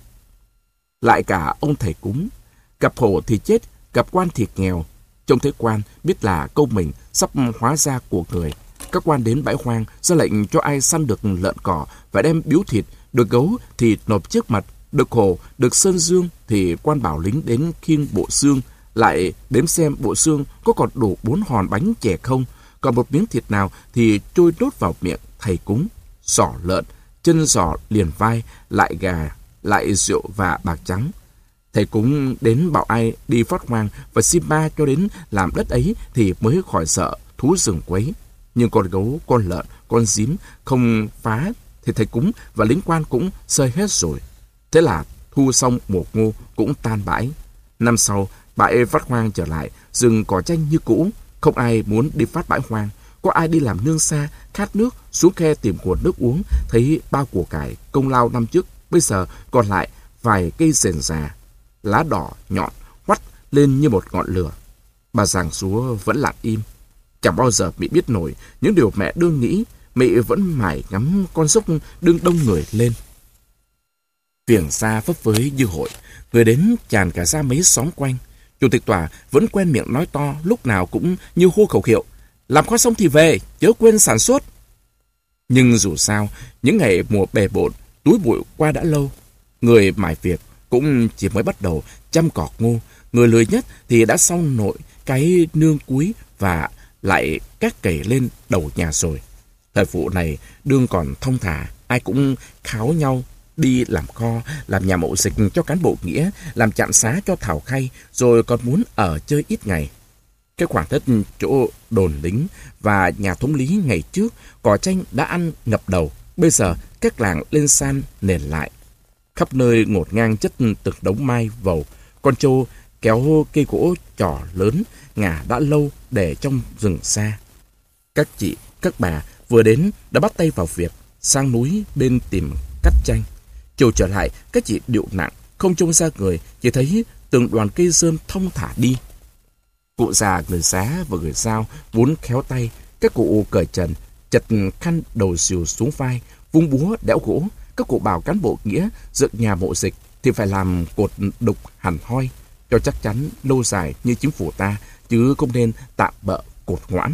Lại cả ông thầy cúng, gặp hổ thì chết, gặp quan thì nghèo. Trông thấy quan biết là câu mình sắp hóa ra của người. Các quan đến bãi hoang ra lệnh cho ai săn được lợn cỏ phải đem biếu thịt, được gấu thì nộp trước mặt, được hổ, được sơn dương thì quan bảo lính đến khiêng bộ xương, lại đếm xem bộ xương có còn đủ bốn hòn bánh chè không, còn một miếng thịt nào thì trôi đốt vào miệng thầy cúng. Giỏ lợn, chân giỏ liền vai, lại gà, lại rượu và bạc trắng. Thầy cúng đến bảo ai đi phát hoang và xin ba cho đến làm đất ấy thì mới khỏi sợ thú rừng quấy. Nhưng con gấu, con lợn, con dím không phá thì thầy cúng và lính quan cũng sơi hết rồi. Thế là thu xong mùa ngô cũng tan bãi. Năm sau, bãi phát hoang trở lại, rừng cỏ chanh như cũ, không ai muốn đi phát bãi hoang. Có ai đi làm nương xa, khát nước, xuống khe tìm nguồn nước uống, thấy bao của cải, công lao năm trước, bây giờ còn lại vài cây rền già, lá đỏ nhọn hoắt lên như một ngọn lửa. Bà giàng xúa vẫn lặng im, chẳng bao giờ Mị biết nổi những điều mẹ đương nghĩ. Mị vẫn mải ngắm con dốc đương đông người lên. Viểng xa phấp phới như hội, người đến tràn cả ra mấy xóm quanh. Chủ tịch tòa vẫn quen miệng nói to, lúc nào cũng như hô khẩu hiệu: làm khoa xong thì về, chớ quên sản xuất. Nhưng dù sao, những ngày mùa bề bộn, túi bụi qua đã lâu. Người mải việc cũng chỉ mới bắt đầu chăm cọt ngô. Người lười nhất thì đã xong nội cái nương cuối và lại cắt cày lên đầu nhà rồi. Thời vụ này đương còn thông thả, ai cũng kháo nhau đi làm kho, làm nhà mậu dịch cho cán bộ nghĩa, làm trạm xá cho Thảo Khay, rồi còn muốn ở chơi ít ngày. Cái khoảng đất chỗ đồn lính và nhà thống lý ngày trước, cỏ chanh đã ăn ngập đầu, bây giờ các làng lên san nền lại. Khắp nơi ngổn ngang chất từng đống mai vầu, con trâu kéo cây gỗ trò lớn, ngả đã lâu để trong rừng xa. Các chị, các bà vừa đến đã bắt tay vào việc, sang núi bên tìm cắt chanh. Chiều trở lại, các chị điệu nặng, không trông ra người, chỉ thấy từng đoàn cây rơm thong thả đi. Cụ già người Xá và người Dao vốn khéo tay, các cụ cởi trần, chật khăn đầu xìu xuống vai, vung búa đẽo gỗ. Các cụ bảo cán bộ nghĩa dựng nhà mộ dịch thì phải làm cột đục hẳn hoi, cho chắc chắn lâu dài như chính phủ ta, chứ không nên tạm bợ cột ngoãn.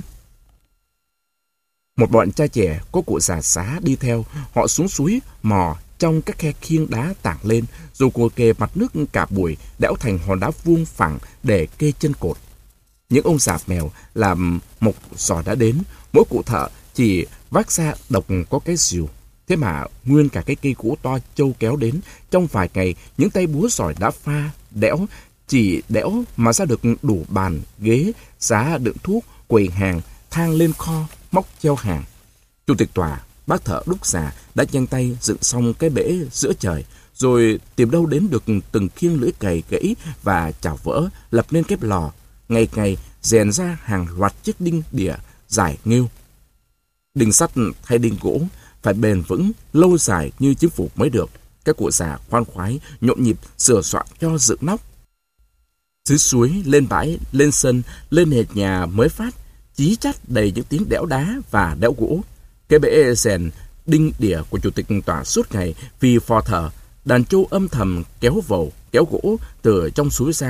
Một bọn trai trẻ có cụ già Xá đi theo, họ xuống suối mò trong các khe khiêng đá tảng lên, rồi cột kề mặt nước cả buổi, đẽo thành hòn đá vuông phẳng để kê chân cột. Những ông già mèo làm mộc giò đã đến, mỗi cụ thợ chỉ vác ra độc có cái rìu. Thế mà nguyên cả cái cây gỗ to trâu kéo đến, trong vài ngày những tay búa giỏi đã pha, đẽo, chỉ đẽo mà ra được đủ bàn, ghế, giá đựng thuốc, quầy hàng, thang lên kho, móc treo hàng. Chủ tịch tòa, bác thợ đúc già đã nhanh tay dựng xong cái bể giữa trời, rồi tìm đâu đến được từng khiêng lưỡi cày gãy và chảo vỡ, lập nên cái lò, ngày ngày rèn ra hàng loạt chiếc đinh đỉa dài nghêu. Đinh sắt hay đinh gỗ phải bền vững, lâu dài như chính phủ mới được. Các cụ già khoan khoái, nhộn nhịp sửa soạn cho dựng nóc. Dưới suối, lên bãi, lên sân, lên nền nhà mới phát, chí chắt đầy những tiếng đẽo đá và đẽo gỗ. Cái bể rèn đinh đỉa của chủ tịch tòa suốt ngày vì phò thờ, đàn trâu âm thầm kéo vầu, kéo gỗ từ trong suối ra.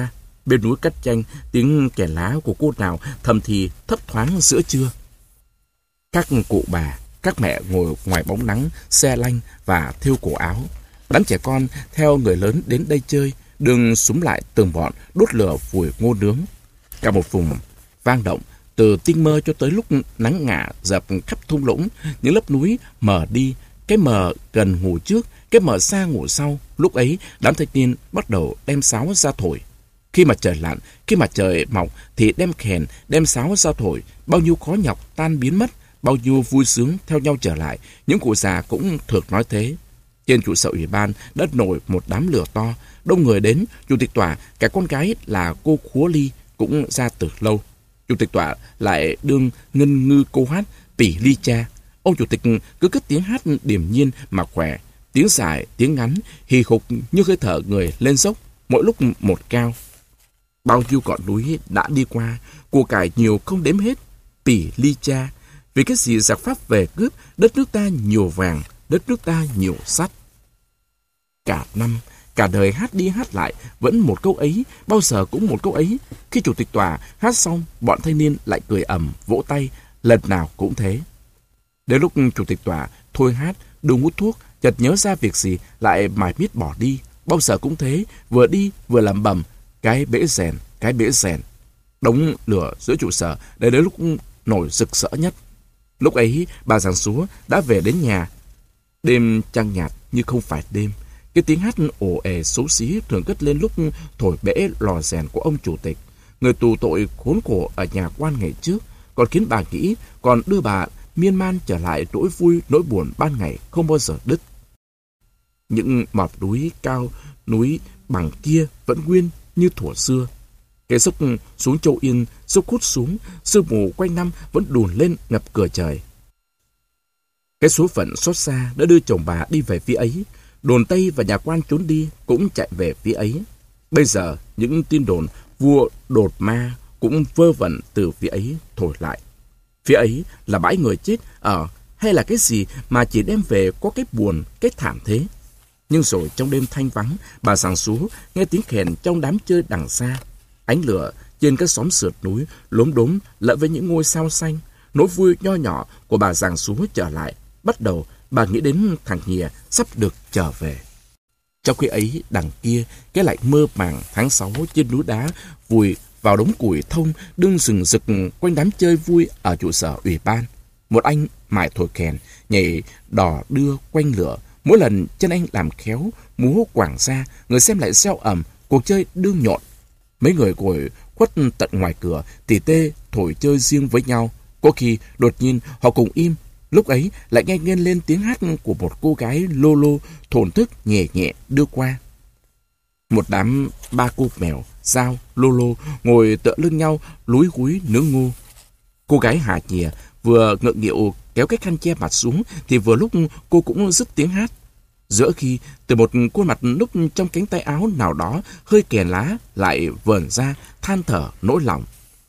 Bên núi Cắt Chanh, tiếng kẻ lá của cô nào thầm thì thấp thoáng giữa trưa. Các cụ bà, các mẹ ngồi ngoài bóng nắng, xe lanh và thêu cổ áo. Đám trẻ con theo người lớn đến đây chơi, đường xúm lại từng bọn đốt lửa vùi ngô nướng. Cả một vùng vang động, từ tinh mơ cho tới lúc nắng ngả dập khắp thung lũng, những lớp núi mờ đi, cái mờ gần ngủ trước, cái mờ xa ngủ sau. Lúc ấy, đám thanh niên bắt đầu đem sáo ra thổi. Khi mà trời lặn, khi mà trời mọc thì đem kèn, đem sáo ra thổi. Bao nhiêu khó nhọc tan biến mất, bao nhiêu vui sướng theo nhau trở lại. Những cụ già cũng thường nói thế. Trên trụ sở ủy ban đã nổi một đám lửa to, đông người đến. Chủ tịch tòa, cả con gái là cô Khúa Ly cũng ra từ lâu. Chủ tịch tòa lại đương ngân ngư câu hát Pỉ Ly Cha. Ông chủ tịch cứ cất tiếng hát điềm nhiên mà khỏe, tiếng dài, tiếng ngắn, hì hục như hơi thở người lên dốc, mỗi lúc một cao. Bao nhiêu ngọn núi đã đi qua, của cải nhiều không đếm hết. Pỉ Ly Cha, vì cái gì giặc Pháp về cướp, đất nước ta nhiều vàng, đất nước ta nhiều sắt. Cả năm, cả đời hát đi hát lại, vẫn một câu ấy, bao giờ cũng một câu ấy. Khi chủ tịch tòa hát xong, bọn thanh niên lại cười ầm, vỗ tay, lần nào cũng thế. Đến lúc chủ tịch tòa thôi hát, đừng hút thuốc, chợt nhớ ra việc gì, lại mải miết bỏ đi. Bao giờ cũng thế, vừa đi vừa làm bầm, cái bể rèn, cái bể rèn. Đống lửa giữa trụ sở để đến lúc nổi rực rỡ nhất. Lúc ấy, bà giàng xúa đã về đến nhà. Đêm trăng nhạt như không phải đêm. Cái tiếng hát ồ ề xấu xí thường cất lên lúc thổi bể lò rèn của ông chủ tịch, người tù tội khốn khổ ở nhà quan ngày trước, còn khiến bà nghĩ, còn đưa bà miên man trở lại nỗi vui nỗi buồn ban ngày không bao giờ đứt. Những mọt núi cao, núi bằng kia vẫn nguyên như thuở xưa. Cái dốc xuống Châu Yên, dốc hút xuống, sương mù quanh năm vẫn đùn lên ngập cửa trời. Cái số phận xót xa đã đưa chồng bà đi về phía ấy. Đồn Tây và nhà quan trốn đi cũng chạy về phía ấy. Bây giờ, những tin đồn vua đột ma cũng vơ vẩn từ phía ấy thổi lại. Phía ấy là bãi người chết ở hay là cái gì mà chỉ đem về có cái buồn, cái thảm thế. Nhưng rồi trong đêm thanh vắng, bà giàng xúa nghe tiếng kèn trong đám chơi đằng xa. Ánh lửa trên các xóm sườn núi lốm đốm lẫn với những ngôi sao xanh. Nỗi vui nho nhỏ của bà giàng xúa trở lại. Bắt đầu bà nghĩ đến thằng Nhìa sắp được trở về. Trong khi ấy đằng kia, cái lạnh mơ màng tháng sáu trên núi đá vùi vào đống củi thông đương rừng rực quanh đám chơi vui ở trụ sở ủy ban. Một anh mải thổi kèn, nhảy đò đưa quanh lửa. Mỗi lần chân anh làm khéo, múa quảng ra, người xem lại reo ầm, cuộc chơi đương nhộn. Mấy người ngồi khuất tận ngoài cửa, tỉ tê thổi chơi riêng với nhau. Có khi đột nhiên họ cùng im. Lúc ấy lại nghe ngân lên tiếng hát của một cô gái lô lô, thổn thức nhẹ nhẹ đưa qua. Một đám ba cô mèo, dao, lô lô ngồi tựa lưng nhau, lúi húi nướng ngô. Cô gái Hà Nhìa vừa ngượng nghịu kéo cái khăn che mặt xuống thì vừa lúc cô cũng dứt tiếng hát. Giữa khi từ một khuôn mặt núp trong cánh tay áo nào đó hơi kèn lá lại vờn ra than thở nỗi lòng.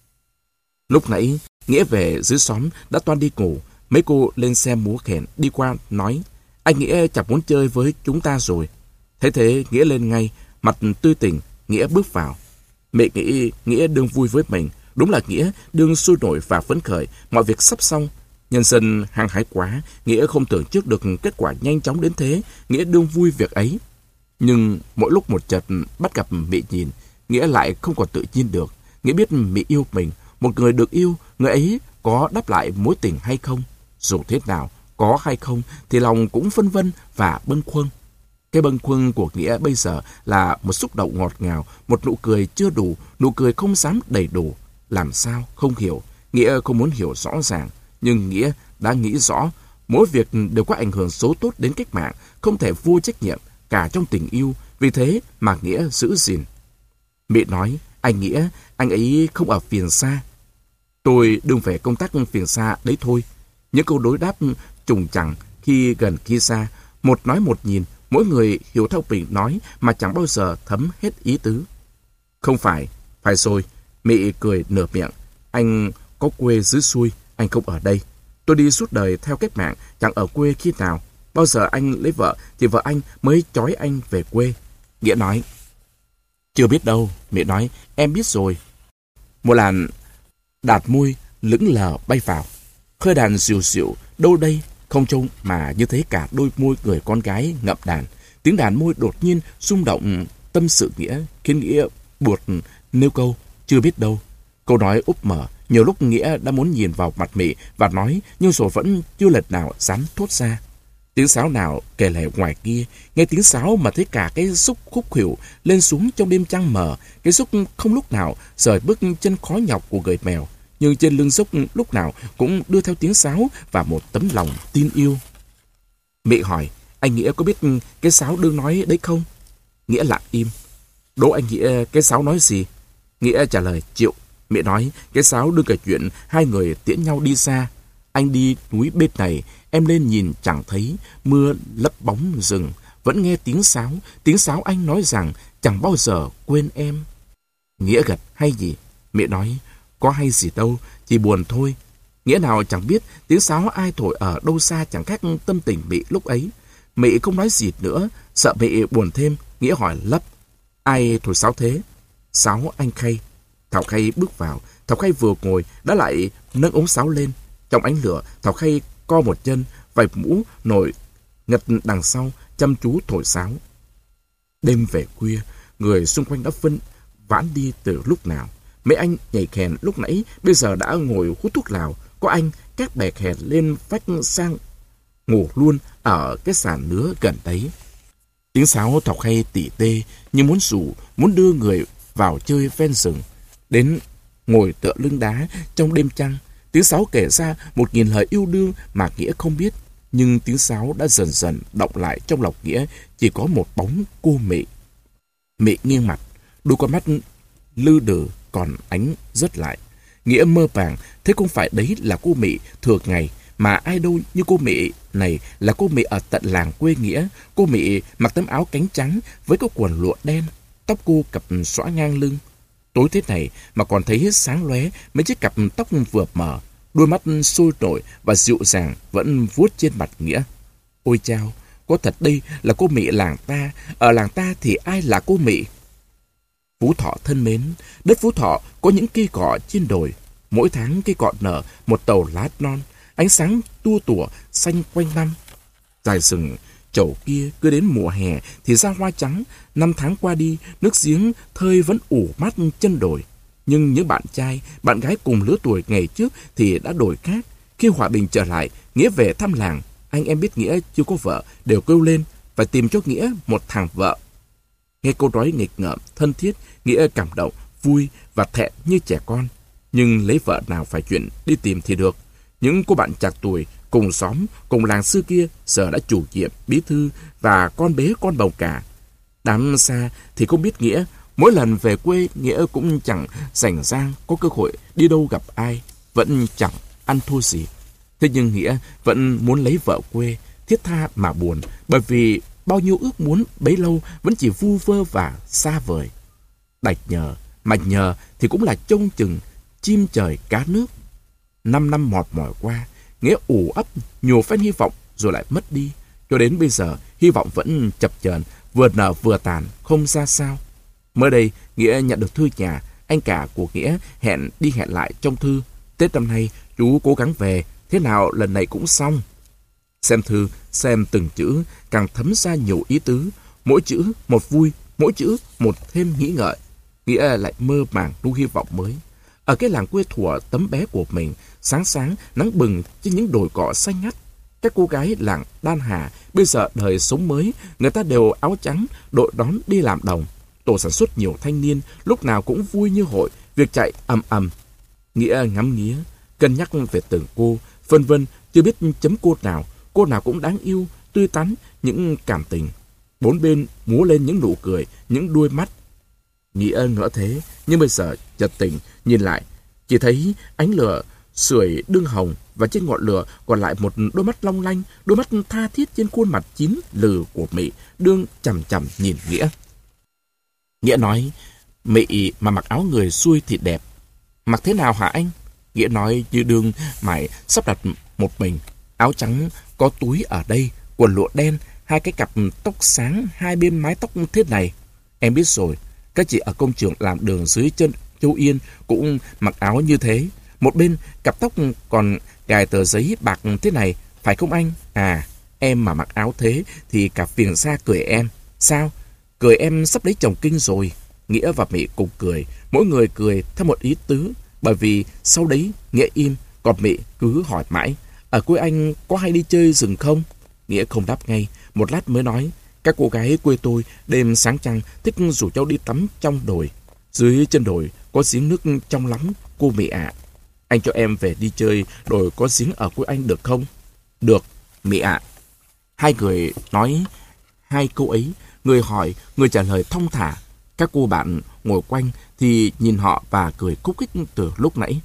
Lúc nãy Nghĩa về dưới xóm đã toan đi ngủ. Mấy cô lên xe múa kèn đi qua nói: Anh Nghĩa chẳng muốn chơi với chúng ta rồi. Thế thế Nghĩa lên ngay, mặt tươi tỉnh. Nghĩa bước vào. Mẹ nghĩ Nghĩa đương vui với mình. Đúng là Nghĩa đương sôi nổi và phấn khởi. Mọi việc sắp xong. Nhân dân hăng hái quá, Nghĩa không tưởng trước được kết quả nhanh chóng đến thế. Nghĩa đương vui việc ấy. Nhưng mỗi lúc một chợt bắt gặp Mị nhìn, Nghĩa lại không còn tự nhiên được. Nghĩa biết Mị yêu mình. Một người được yêu, người ấy có đáp lại mối tình hay không? Dù thế nào, có hay không, thì lòng cũng phân vân và bâng khuâng. Cái bâng khuâng của Nghĩa bây giờ là một xúc động ngọt ngào, một nụ cười chưa đủ, nụ cười không dám đầy đủ. Làm sao không hiểu? Nghĩa không muốn hiểu rõ ràng, nhưng Nghĩa đã nghĩ rõ. Mỗi việc đều có ảnh hưởng xấu tốt đến cách mạng, không thể vô trách nhiệm, cả trong tình yêu. Vì thế mà Nghĩa giữ gìn. Mẹ nói: Anh Nghĩa, anh ấy không ở phiền xa. Tôi đương về công tác phiền xa đấy thôi. Những câu đối đáp trùng chẳng khi gần khi xa, một nói một nhìn, mỗi người hiểu theo mình nói mà chẳng bao giờ thấm hết ý tứ. Không phải, phải rồi. Mị cười nửa miệng. Anh có quê dưới xuôi, anh không ở đây. Tôi đi suốt đời theo cách mạng, chẳng ở quê khi nào. Bao giờ anh lấy vợ thì vợ anh mới trói anh về quê. Nghĩa nói: Chưa biết đâu, Mỹ nói, em biết rồi. Một làn đạt môi lững lờ bay vào. Khơi đàn dịu dịu, đâu đây, không trông mà như thế cả đôi môi người con gái ngậm đàn. Tiếng đàn môi đột nhiên rung động tâm sự Nghĩa, khiến Nghĩa buột nêu câu, chưa biết đâu. Câu nói úp mở, nhiều lúc Nghĩa đã muốn nhìn vào mặt Mỹ và nói, nhưng rồi vẫn chưa lần nào dám thốt ra. Tiếng sáo nào kể lể ngoài kia, nghe tiếng sáo mà thấy cả cái xúc khúc khuỷu lên xuống trong đêm trăng mờ, cái xúc không lúc nào rời bước chân khó nhọc của người mèo, nhưng trên lưng dốc lúc nào cũng đưa theo tiếng sáo và một tấm lòng tin yêu. Mỹ hỏi, anh Nghĩa có biết cái sáo đương nói đấy không? Nghĩa lặng im. Đố anh Nghĩa cái sáo nói gì? Nghĩa trả lời, chịu. Mỹ nói, cái sáo đương kể chuyện hai người tiễn nhau đi xa. Anh đi núi bên này, em lên nhìn chẳng thấy, mưa lấp bóng rừng. Vẫn nghe tiếng sáo, tiếng sáo anh nói rằng chẳng bao giờ quên em. Nghĩa gật, hay gì? Mỹ nói, có hay gì đâu, chỉ buồn thôi. Nghĩa nào chẳng biết tiếng sáo ai thổi ở đâu xa chẳng khác tâm tình Mỹ lúc ấy. Mỹ không nói gì nữa, sợ Mỹ buồn thêm. Nghĩa hỏi lấp, ai thổi sáo thế? Sáo anh Khay. Thảo Khay bước vào. Thảo Khay vừa ngồi đã lại nâng ống sáo lên. Trong ánh lửa, Thảo Khay co một chân, vài mũ nổi ngật đằng sau, chăm chú thổi sáo. Đêm về khuya, người xung quanh đã phân vãn đi từ lúc nào. Mấy anh nhảy khèn lúc nãy bây giờ đã ngồi hút thuốc lào. Có anh các bè khèn lên vách sang ngủ luôn ở cái sàn nứa gần đấy. Tiếng sáo Thảo Khay tỉ tê như muốn rủ, muốn đưa người vào chơi ven rừng. Đến ngồi tựa lưng đá trong đêm trăng. Tiếng sáo kể ra một nghìn lời yêu đương mà Nghĩa không biết. Nhưng tiếng sáo đã dần dần đọng lại trong lòng Nghĩa, chỉ có một bóng cô Mỹ. Mỹ nghiêng mặt, đôi con mắt lư đừ còn ánh rớt lại. Nghĩa mơ màng, thế không phải đấy là cô Mỹ thường ngày, mà ai đâu như cô Mỹ này là cô Mỹ ở tận làng quê Nghĩa. Cô Mỹ mặc tấm áo cánh trắng với cái quần lụa đen, tóc cô cặp xõa ngang lưng. Tối thế này mà còn thấy hết sáng lóe mấy chiếc cặp tóc vừa mở, đôi mắt sôi nổi và dịu dàng vẫn vuốt trên mặt Nghĩa. Ôi chao, có thật đây là cô Mỹ làng ta, ở làng ta thì ai là cô Mỹ? Phú Thọ thân mến, đất Phú Thọ có những cây cọ trên đồi. Mỗi tháng cây cọ nở một tàu lá non, ánh sáng tua tủa xanh quanh năm. Dài rừng chậu kia cứ đến mùa hè thì ra hoa trắng. Năm tháng qua đi, nước giếng thơi vẫn ủ mát chân đồi. Nhưng những bạn trai, bạn gái cùng lứa tuổi ngày trước thì đã đổi khác. Khi hòa bình trở lại, Nghĩa về thăm làng. Anh em biết Nghĩa chưa có vợ đều kêu lên và tìm cho Nghĩa một thằng vợ. Nghe câu nói nghịch ngợm, thân thiết, Nghĩa cảm động, vui và thẹn như trẻ con. Nhưng lấy vợ nào phải chuyện đi tìm thì được. Những cô bạn trạc tuổi, cùng xóm, cùng làng xưa kia giờ đã chủ nhiệm, bí thư và con bế con bầu cả. Đám xa thì không biết Nghĩa. Mỗi lần về quê, Nghĩa cũng chẳng rảnh rang có cơ hội đi đâu gặp ai, vẫn chẳng ăn thua gì. Thế nhưng Nghĩa vẫn muốn lấy vợ quê, thiết tha mà buồn, bởi vì bao nhiêu ước muốn bấy lâu vẫn chỉ vu vơ và xa vời. Đạch nhờ, mà nhờ thì cũng là trông chừng chim trời cá nước. Năm năm mọt mỏi qua, Nghĩa ủ ấp nhiều phen hy vọng rồi lại mất đi. Cho đến bây giờ, hy vọng vẫn chập chờn, vừa nở vừa tàn, không ra sao. Mới đây, Nghĩa nhận được thư nhà. Anh cả của Nghĩa hẹn đi hẹn lại trong thư. Tết năm nay, chú cố gắng về, thế nào lần này cũng xong. Xem thư, xem từng chữ, càng thấm ra nhiều ý tứ. Mỗi chữ một vui, mỗi chữ một thêm nghĩ ngợi. Nghĩa lại mơ màng nu hy vọng mới. Ở cái làng quê thuở tấm bé của mình, sáng sáng, nắng bừng trên những đồi cỏ xanh ngắt. Các cô gái làng Đan Hà, bây giờ đời sống mới, người ta đều áo trắng, đội đón đi làm đồng. Tổ sản xuất nhiều thanh niên, lúc nào cũng vui như hội, việc chạy ầm ầm. Nghĩa ngắm nghía, cân nhắc về từng cô, phân vân, chưa biết chấm cô nào, cô nào cũng đáng yêu, tươi tắn, những cảm tình. Bốn bên múa lên những nụ cười, những đuôi mắt. Nghĩa ngỡ thế, nhưng bây giờ chợt tỉnh, nhìn lại, chỉ thấy ánh lửa sưởi đương hồng và trên ngọn lửa còn lại một đôi mắt long lanh, đôi mắt tha thiết trên khuôn mặt chín lừ của Mỹ, đương chằm chằm nhìn Nghĩa. Nghĩa nói, Mỹ mà mặc áo người xuôi thì đẹp. Mặc thế nào hả anh? Nghĩa nói như đương mày sắp đặt một mình. Áo trắng có túi ở đây, quần lụa đen, hai cái cặp tóc sáng hai bên mái tóc thế này. Em biết rồi, Các chị ở công trường làm đường dưới chân Châu Yên cũng mặc áo như thế. Một bên cặp tóc còn gài tờ giấy bạc thế này, phải không anh? À, em mà mặc áo thế thì cả phiền xa cười em. Sao? Cười em sắp lấy chồng kinh rồi. Nghĩa và Mỹ cùng cười, mỗi người cười theo một ý tứ. Bởi vì sau đấy Nghĩa im, còn Mỹ cứ hỏi mãi, ở quê anh có hay đi chơi rừng không? Nghĩa không đáp ngay, một lát mới nói, các cô gái quê tôi đêm sáng trăng thích rủ nhau đi tắm trong đồi. Dưới chân đồi có giếng nước trong lắm, cô Mỹ ạ. Anh cho em về đi chơi đồi có giếng ở quê anh được không? Được, Mỹ ạ. Hai người nói hai câu ấy, người hỏi, người trả lời thong thả. Các cô bạn ngồi quanh thì nhìn họ và cười khúc khích từ lúc nãy.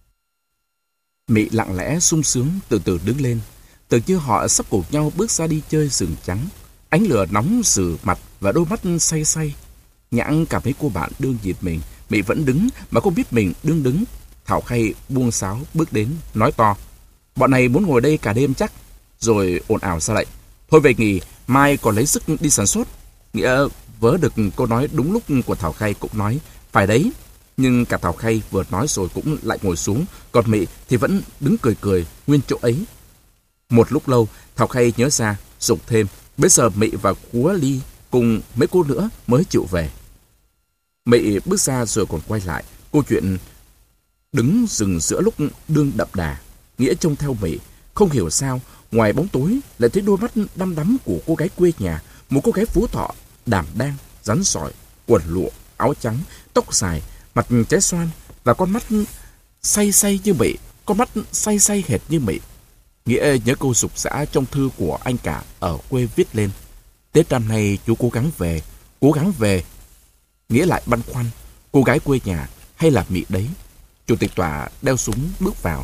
Mỹ lặng lẽ sung sướng từ từ đứng lên, tưởng như họ sắp cùng nhau bước ra đi chơi rừng trắng. Ánh lửa nóng rừ mặt và đôi mắt say say. Nhãn cảm thấy cô bạn đương nhìn mình, Mỹ vẫn đứng mà không biết mình đương đứng. Thảo Khay buông sáo bước đến, nói to, bọn này muốn ngồi đây cả đêm chắc. Rồi ồn ào ra lệnh, thôi về nghỉ, mai còn lấy sức đi sản xuất. Nghĩa vớ được câu nói đúng lúc của Thảo Khay cũng nói, phải đấy. Nhưng cả Thảo Khay vừa nói rồi cũng lại ngồi xuống, còn Mỹ thì vẫn đứng cười cười nguyên chỗ ấy. Một lúc lâu, Thảo Khay nhớ ra, dục thêm, bây giờ Mỹ và Cúa Ly cùng mấy cô nữa mới chịu về. Mỹ bước ra rồi còn quay lại, câu chuyện đứng rừng giữa lúc đương đậm đà. Nghĩa trông theo Mỹ, không hiểu sao, ngoài bóng tối lại thấy đôi mắt đăm đắm của cô gái quê nhà, một cô gái Phú Thọ, đảm đang, rắn sỏi, quần lụa, áo trắng, tóc dài, mặt trái xoan và con mắt say say như Mỹ, con mắt say say hệt như Mỹ. Nghĩa nhớ câu sục sã trong thư của anh cả ở quê viết lên, Tết năm nay chú cố gắng về, cố gắng về. Nghĩa lại băn khoăn, cô gái quê nhà hay là Mỹ đấy? Chủ tịch tòa đeo súng bước vào.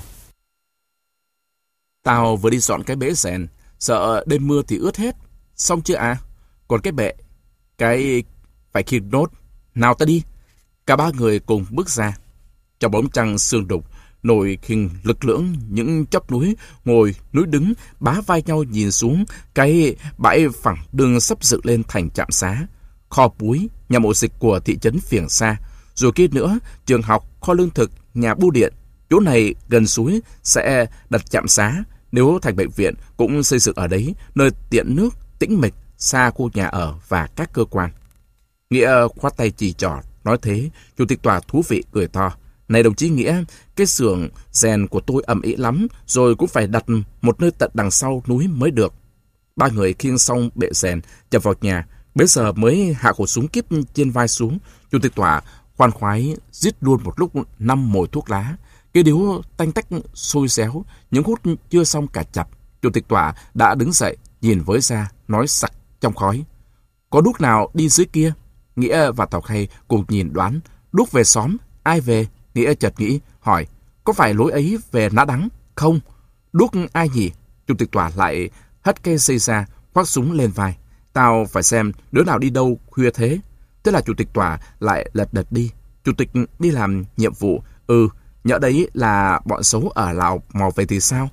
Tao vừa đi dọn cái bể rèn, sợ đêm mưa thì ướt hết. Xong chưa à? Còn cái bệ, cái phải khiêng nốt. Nào ta đi. Cả ba người cùng bước ra. Trong bóng trăng sương đục, nổi hình lực lưỡng những chóp núi, ngồi núi đứng, bá vai nhau nhìn xuống cái bãi phẳng đường sắp dựng lên thành trạm xá, kho búi, nhà mộ dịch của thị trấn Phiềng Sa. Rồi kia nữa, trường học, kho lương thực, nhà bưu điện. Chỗ này gần suối sẽ đặt trạm xá. Nếu thành bệnh viện cũng xây dựng ở đấy, nơi tiện nước, tĩnh mịch, xa khu nhà ở và các cơ quan. Nghĩa khoát tay chỉ trỏ, nói thế, chủ tịch tòa thú vị cười to. Này đồng chí Nghĩa, cái xưởng rèn của tôi ầm ĩ lắm, rồi cũng phải đặt một nơi tận đằng sau núi mới được. Ba người khiêng xong bệ rèn, chập vào nhà, bấy giờ mới hạ khẩu súng kíp trên vai xuống. Chủ tịch tòa khoan khoái giết luôn một lúc năm mồi thuốc lá. Cái điếu tanh tách sôi réo, những hút chưa xong cả chập. Chủ tịch tòa đã đứng dậy, nhìn với ra, nói sặc trong khói. Có đúc nào đi dưới kia? Nghĩa và Thảo Khay cùng nhìn đoán. Đúc về xóm, ai về? Nghĩa chợt nghĩ, hỏi, có phải lối ấy về Nã Đắng? Không. Đúc ai nhỉ? Chủ tịch tòa lại hất cây xây ra, khoác súng lên vai. Tao phải xem đứa nào đi đâu khuya thế. Thế là chủ tịch tòa lại lật đật đi. Chủ tịch đi làm nhiệm vụ. Ừ, nhỡ đấy là bọn xấu ở Lào mò về thì sao?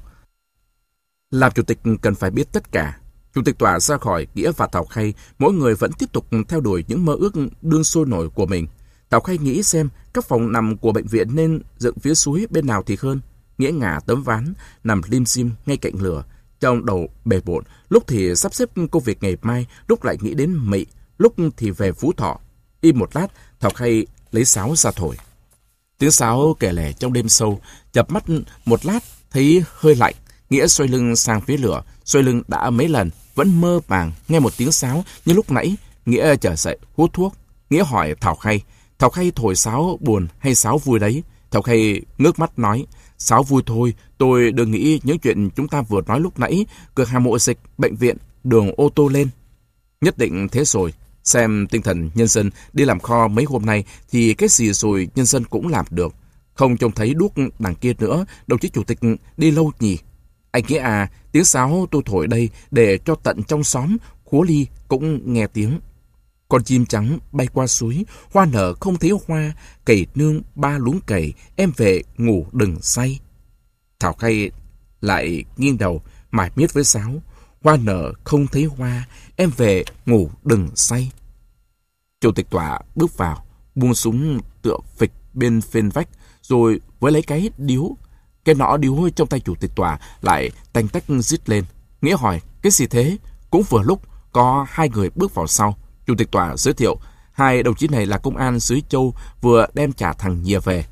Làm chủ tịch cần phải biết tất cả. Chủ tịch tòa ra khỏi, Nghĩa và Thảo Khay, mỗi người vẫn tiếp tục theo đuổi những mơ ước đương sôi nổi của mình. Thảo Khay nghĩ xem các phòng nằm của bệnh viện nên dựng phía suối bên nào thì hơn. Nghĩa ngả tấm ván, nằm lim dim ngay cạnh lửa. Trong đầu bề bộn, lúc thì sắp xếp công việc ngày mai, lúc lại nghĩ đến Mỹ, lúc thì về Phú Thọ. Im một lát, Thảo Khay lấy sáo ra thổi. Tiếng sáo kể lể trong đêm sâu, chập mắt một lát, thấy hơi lạnh. Nghĩa xoay lưng sang phía lửa, xoay lưng đã mấy lần, vẫn mơ màng nghe một tiếng sáo như lúc nãy. Nghĩa trở dậy hút thuốc. Nghĩa hỏi Thảo Khay, Thảo Khay thổi sáo buồn hay sáo vui đấy? Thảo Khay ngước mắt nói, sáo vui thôi, tôi đừng nghĩ những chuyện chúng ta vừa nói lúc nãy, cửa hàng mộ dịch, bệnh viện, đường ô tô lên. Nhất định thế rồi, xem tinh thần nhân dân đi làm kho mấy hôm nay thì cái gì rồi nhân dân cũng làm được. Không trông thấy đuốc đằng kia nữa, đồng chí chủ tịch đi lâu nhỉ? Anh Nghĩa à, tiếng sáo tôi thổi đây để cho tận trong xóm, Khúa Ly cũng nghe tiếng. Con chim trắng bay qua suối, hoa nở không thấy hoa, cầy nương ba luống cầy, em về ngủ đừng say. Thảo Khay lại nghiêng đầu, mải miết với sáo, hoa nở không thấy hoa, em về ngủ đừng say. Chủ tịch tòa bước vào, buông súng tựa phịch bên phên vách, rồi với lấy cái điếu. Cái nỏ điếu trong tay chủ tịch tòa lại tanh tách rít lên. Nghĩa hỏi, cái gì thế? Cũng vừa lúc có hai người bước vào sau. Chủ tịch tòa giới thiệu, hai đồng chí này là công an xứ Châu vừa đem trả thằng Nhìa về.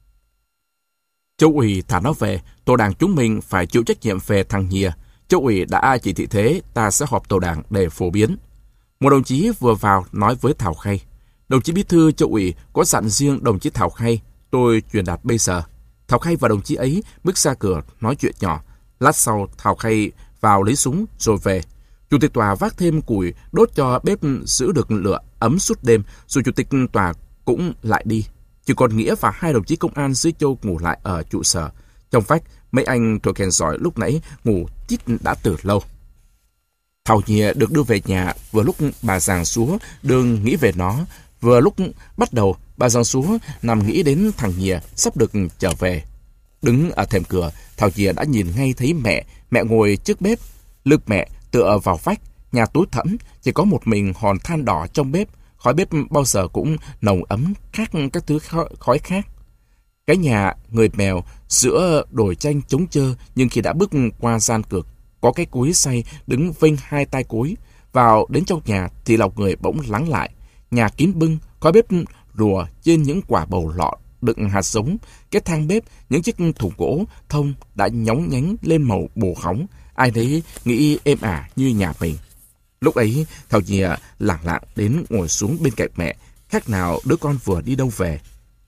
Châu ủy thả nó về, tổ đảng chúng mình phải chịu trách nhiệm về thằng Nhìa. Châu ủy đã chỉ thị thế, ta sẽ họp tổ đảng để phổ biến. Một đồng chí vừa vào nói với Thảo Khay, đồng chí bí thư Châu ủy có dặn riêng đồng chí Thảo Khay, tôi truyền đạt bây giờ. Thảo Khay và đồng chí ấy bước ra cửa nói chuyện nhỏ. Lát sau Thảo Khay vào lấy súng rồi về. Chủ tịch tòa vác thêm củi đốt cho bếp giữ được lửa ấm suốt đêm, rồi chủ tịch tòa cũng lại đi. Chỉ còn Nghĩa và hai đồng chí công an dưới Châu ngủ lại ở trụ sở. Trong vách, mấy anh thổi kèn giỏi lúc nãy ngủ chít đã từ lâu. Thảo Nhìa được đưa về nhà vừa lúc bà Giàng Súa đương nghĩ về nó. Vừa lúc bắt đầu, bà Giàng Súa nằm nghĩ đến thằng Nhìa sắp được trở về. Đứng ở thềm cửa, Thảo Nhìa đã nhìn ngay thấy mẹ. Mẹ ngồi trước bếp. Lưng mẹ tựa vào vách, nhà tối thẫm, chỉ có một mình hòn than đỏ trong bếp. Khói bếp bao giờ cũng nồng ấm khác các thứ khói khác. Cái nhà người mèo giữa đồi tranh trống trơ, nhưng khi đã bước qua gian cửa, có cái cối xay đứng vênh hai tay cối. Vào đến trong nhà thì lòng người bỗng lắng lại. Nhà kín bưng, khói bếp rùa trên những quả bầu lọ đựng hạt giống. Cái thang bếp, những chiếc thùng gỗ thông đã nhóng nhánh lên màu bồ khóng. Ai đấy nghĩ êm ả như nhà mình. Lúc ấy, Thảo Nhìa lẳng lặng đến ngồi xuống bên cạnh mẹ, khác nào đứa con vừa đi đâu về.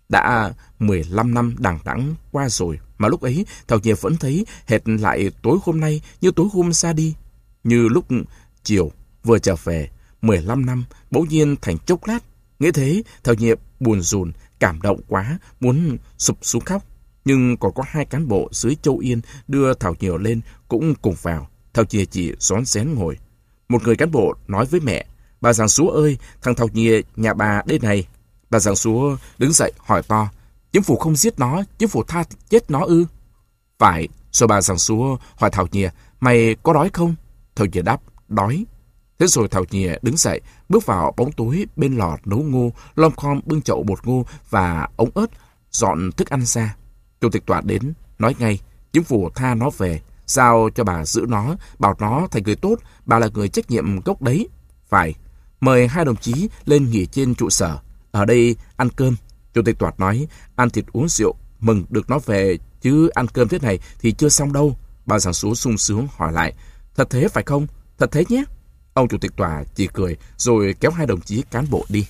Đã mười lăm năm đằng đẵng qua rồi, mà lúc ấy Thảo Nhìa vẫn thấy hệt lại tối hôm nay như tối hôm xa đi. Như lúc chiều vừa trở về, mười lăm năm bỗng nhiên thành chốc lát. Nghĩ thế, Thảo Nhìa buồn rùn, cảm động quá, muốn sụp xuống khóc. Nhưng còn có hai cán bộ dưới Châu Yên đưa Thảo Nhìa lên cũng cùng vào. Thảo Nhìa chỉ rón rén ngồi. Một người cán bộ nói với mẹ, bà Giàng Súa ơi, thằng Thảo Nhìa nhà bà đây này. Bà Giàng Súa đứng dậy hỏi to, chính phủ không giết nó, chính phủ tha chết nó ư? Phải. Rồi bà Giàng Súa hỏi Thảo Nhìa, mày có đói không? Thảo Nhìa đáp, đói. Thế rồi Thảo Nhìa đứng dậy, bước vào bóng tối bên lò nấu ngô, lom khom bưng chậu bột ngô và ống ớt, dọn thức ăn ra. Chủ tịch tòa đến, nói ngay, chính phủ tha nó về, sao cho bà giữ nó, bảo nó thành người tốt, bà là người trách nhiệm gốc đấy. Phải. Mời hai đồng chí lên nghỉ trên trụ sở. Ở đây ăn cơm. Chủ tịch tòa nói, ăn thịt uống rượu, mừng được nó về, chứ ăn cơm thế này thì chưa xong đâu. Bà Giàng Súa sung sướng hỏi lại, thật thế phải không? Thật thế nhé. Ông chủ tịch tòa chỉ cười, rồi kéo hai đồng chí cán bộ đi.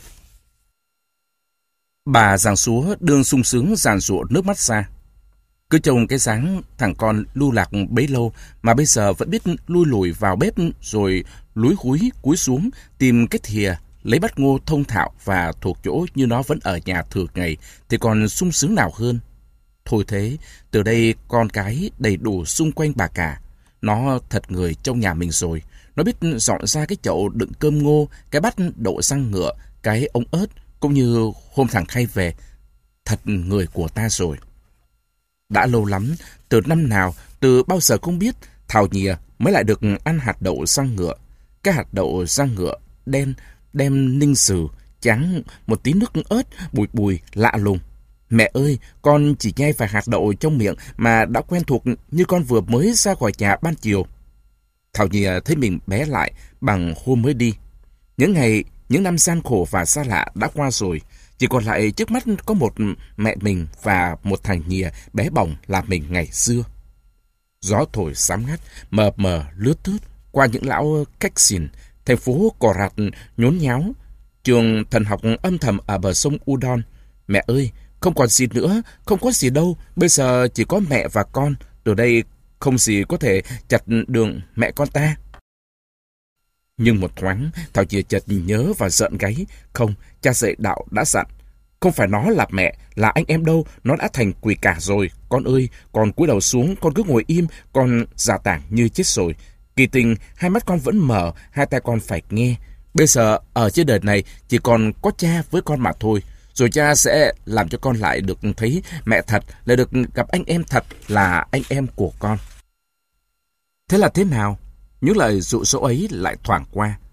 Bà Giàng Súa đương sung sướng giàn giụa nước mắt ra. Cứ trông cái dáng thằng con lưu lạc bấy lâu mà bây giờ vẫn biết lui lùi vào bếp rồi lúi húi cúi xuống tìm cái thìa lấy bát ngô thông thạo và thuộc chỗ như nó vẫn ở nhà thường ngày thì còn sung sướng nào hơn. Thôi thế, từ đây con cái đầy đủ xung quanh bà cả. Nó thật người trong nhà mình rồi. Nó biết dọn ra cái chậu đựng cơm ngô, cái bát đậu răng ngựa, cái ống ớt, cũng như hôm thằng Khay về. Thật người của ta rồi. Đã lâu lắm, từ năm nào, từ bao giờ không biết, Thảo Nhìa mới lại được ăn hạt đậu răng ngựa. Cái hạt đậu răng ngựa đen, đem ninh sừ, trắng, một tí nước ớt, bùi bùi, lạ lùng. Mẹ ơi, con chỉ nhai vài hạt đậu trong miệng mà đã quen thuộc như con vừa mới ra khỏi nhà ban chiều. Thảo Nhìa thấy mình bé lại bằng hôm mới đi. Những ngày, những năm gian khổ và xa lạ đã qua rồi. Chỉ còn lại trước mắt có một mẹ mình và một thằng Nhìa bé bỏng là mình ngày xưa. Gió thổi xám ngắt, mờ mờ lướt thướt qua những lão cách xìn, thành phố cò rạt nhốn nháo, trường thần học âm thầm ở bờ sông Udon. Mẹ ơi, không còn gì nữa, không có gì đâu, bây giờ chỉ có mẹ và con, từ đây không gì có thể chặt đường mẹ con ta. Nhưng một thoáng, Thảo Nhìa chợt nhớ và giận gáy. Không, cha dạy đạo đã dặn. Không phải nó là mẹ, là anh em đâu, nó đã thành quỷ cả rồi. Con ơi, con cúi đầu xuống, con cứ ngồi im, con giả tảng như chết rồi. Kỳ tình, hai mắt con vẫn mở, hai tay con phải nghe. Bây giờ, ở trên đời này, chỉ còn có cha với con mà thôi. Rồi cha sẽ làm cho con lại được thấy mẹ thật, lại được gặp anh em thật là anh em của con. Thế là thế nào? Những lời dụ dỗ ấy lại thoảng qua.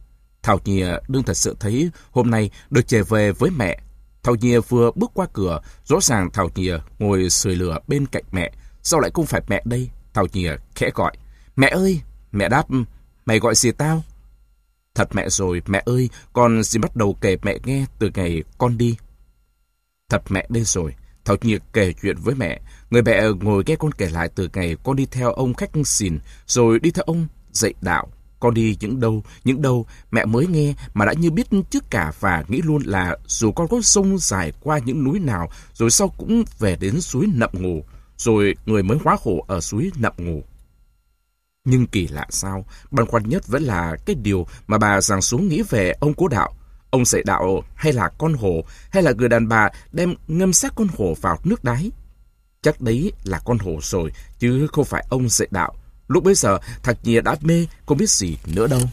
Thảo Nhìa đương thật sự thấy hôm nay được trở về với mẹ. Thảo Nhìa vừa bước qua cửa, rõ ràng Thảo Nhìa ngồi sưởi lửa bên cạnh mẹ. Sao lại không phải mẹ đây? Thảo Nhìa khẽ gọi. Mẹ ơi! Mẹ đáp, mày gọi gì tao? Thật mẹ rồi, mẹ ơi, con xin bắt đầu kể mẹ nghe từ ngày con đi. Thật mẹ đây rồi, Thảo Nhìa kể chuyện với mẹ. Người mẹ ngồi nghe con kể lại từ ngày con đi theo ông khách xìn, rồi đi theo ông dạy đạo. Con đi những đâu, những đâu, mẹ mới nghe mà đã như biết trước cả và nghĩ luôn là dù con có sông dài qua những núi nào, rồi sau cũng về đến suối Nậm Ngù, rồi người mới hóa khổ ở suối Nậm Ngù. Nhưng kỳ lạ sao, băn khoăn nhất vẫn là cái điều mà bà giằng xuống nghĩ về ông Cố Đạo. Ông dạy đạo hay là con hổ, hay là người đàn bà đem ngâm xác con hổ vào nước đáy? Chắc đấy là con hổ rồi, chứ không phải ông dạy đạo. Lúc bấy giờ, Thảo Nhìa đã mê, không biết gì nữa đâu.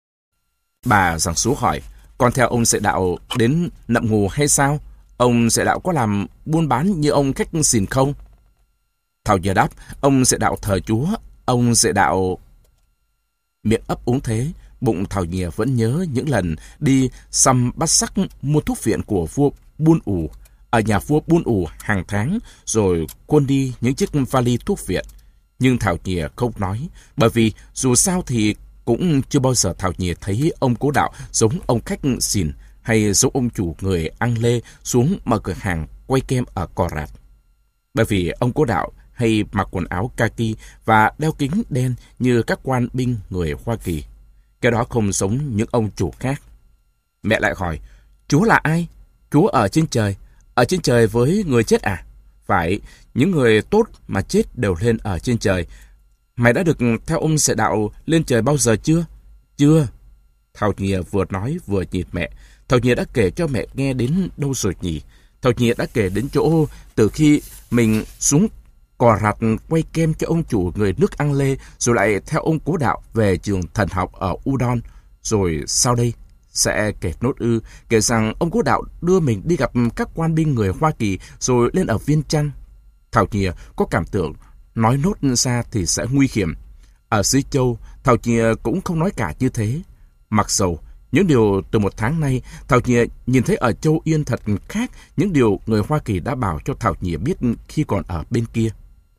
Bà giằng xuống hỏi, con theo ông dạy đạo đến Nậm Ngù hay sao? Ông dạy đạo có làm buôn bán như ông khách xìn không? Thảo Nhìa đáp, ông dạy đạo thờ Chúa, ông dạy đạo... Miệng ấp úng thế, bụng Thảo Nhìa vẫn nhớ những lần đi xăm bắt sắc mua thuốc viện của vua Buôn Ủ, ở nhà vua Buôn Ủ hàng tháng, rồi quân đi những chiếc vali thuốc viện. Nhưng Thảo Nhìa không nói, bởi vì dù sao thì cũng chưa bao giờ Thảo Nhìa thấy ông Cố Đạo giống ông khách xìn hay giống ông chủ người Ang Lê xuống mở cửa hàng quay kem ở Cò Rạt. Bởi vì ông Cố Đạo hay mặc quần áo kaki và đeo kính đen như các quan binh người Hoa Kỳ. Cái đó không giống những ông chủ khác. Mẹ lại hỏi, Chúa là ai? Chúa ở trên trời. Ở trên trời với người chết à? Phải, những người tốt mà chết đều lên ở trên trời. Mày đã được theo ông dạy đạo lên trời bao giờ chưa? Chưa. Thảo Nhìa vừa nói vừa nhìn mẹ. Thảo Nhìa đã kể cho mẹ nghe đến đâu rồi nhỉ? Thảo Nhìa đã kể đến chỗ từ khi mình xuống Cò Rạt quay kem cho ông chủ người nước Ang Lê, rồi lại theo ông Cố Đạo về trường thần học ở Udon. Rồi sau đây sẽ kể nốt ư, kể rằng ông Cố Đạo đưa mình đi gặp các quan binh người Hoa Kỳ rồi lên ở Viên Chăn. Thảo Nhìa có cảm tưởng nói nốt ra thì sẽ nguy hiểm. Ở Xí Châu, Thảo Nhìa cũng không nói cả như thế. Mặc dầu những điều từ một tháng nay Thảo Nhìa nhìn thấy ở Châu Yên thật khác những điều người Hoa Kỳ đã bảo cho Thảo Nhìa biết khi còn ở bên kia.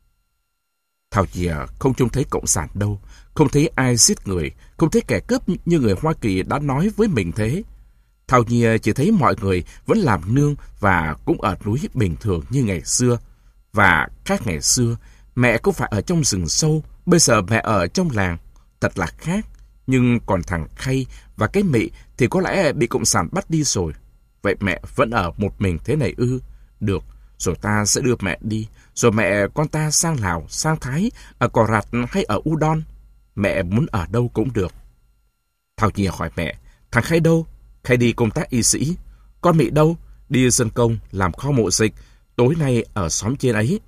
Thảo Nhìa không trông thấy cộng sản đâu, không thấy ai giết người, không thấy kẻ cướp như người Hoa Kỳ đã nói với mình thế. Thảo Nhìa chỉ thấy mọi người vẫn làm nương và cũng ở núi bình thường như ngày xưa. Và khác ngày xưa, mẹ cũng phải ở trong rừng sâu, bây giờ mẹ ở trong làng, thật là khác. Nhưng còn thằng Khay và cái Mị thì có lẽ bị cộng sản bắt đi rồi. Vậy mẹ vẫn ở một mình thế này ư? Được, rồi ta sẽ đưa mẹ đi. Rồi mẹ con ta sang Lào, sang Thái, ở Cò Rạt hay ở Udon. Mẹ muốn ở đâu cũng được. Thảo Nhìa hỏi mẹ, thằng Khay đâu? Khay đi công tác y sĩ. Con Mị đâu? Đi dân công, làm kho mộ dịch. Tối nay ở xóm trên ấy.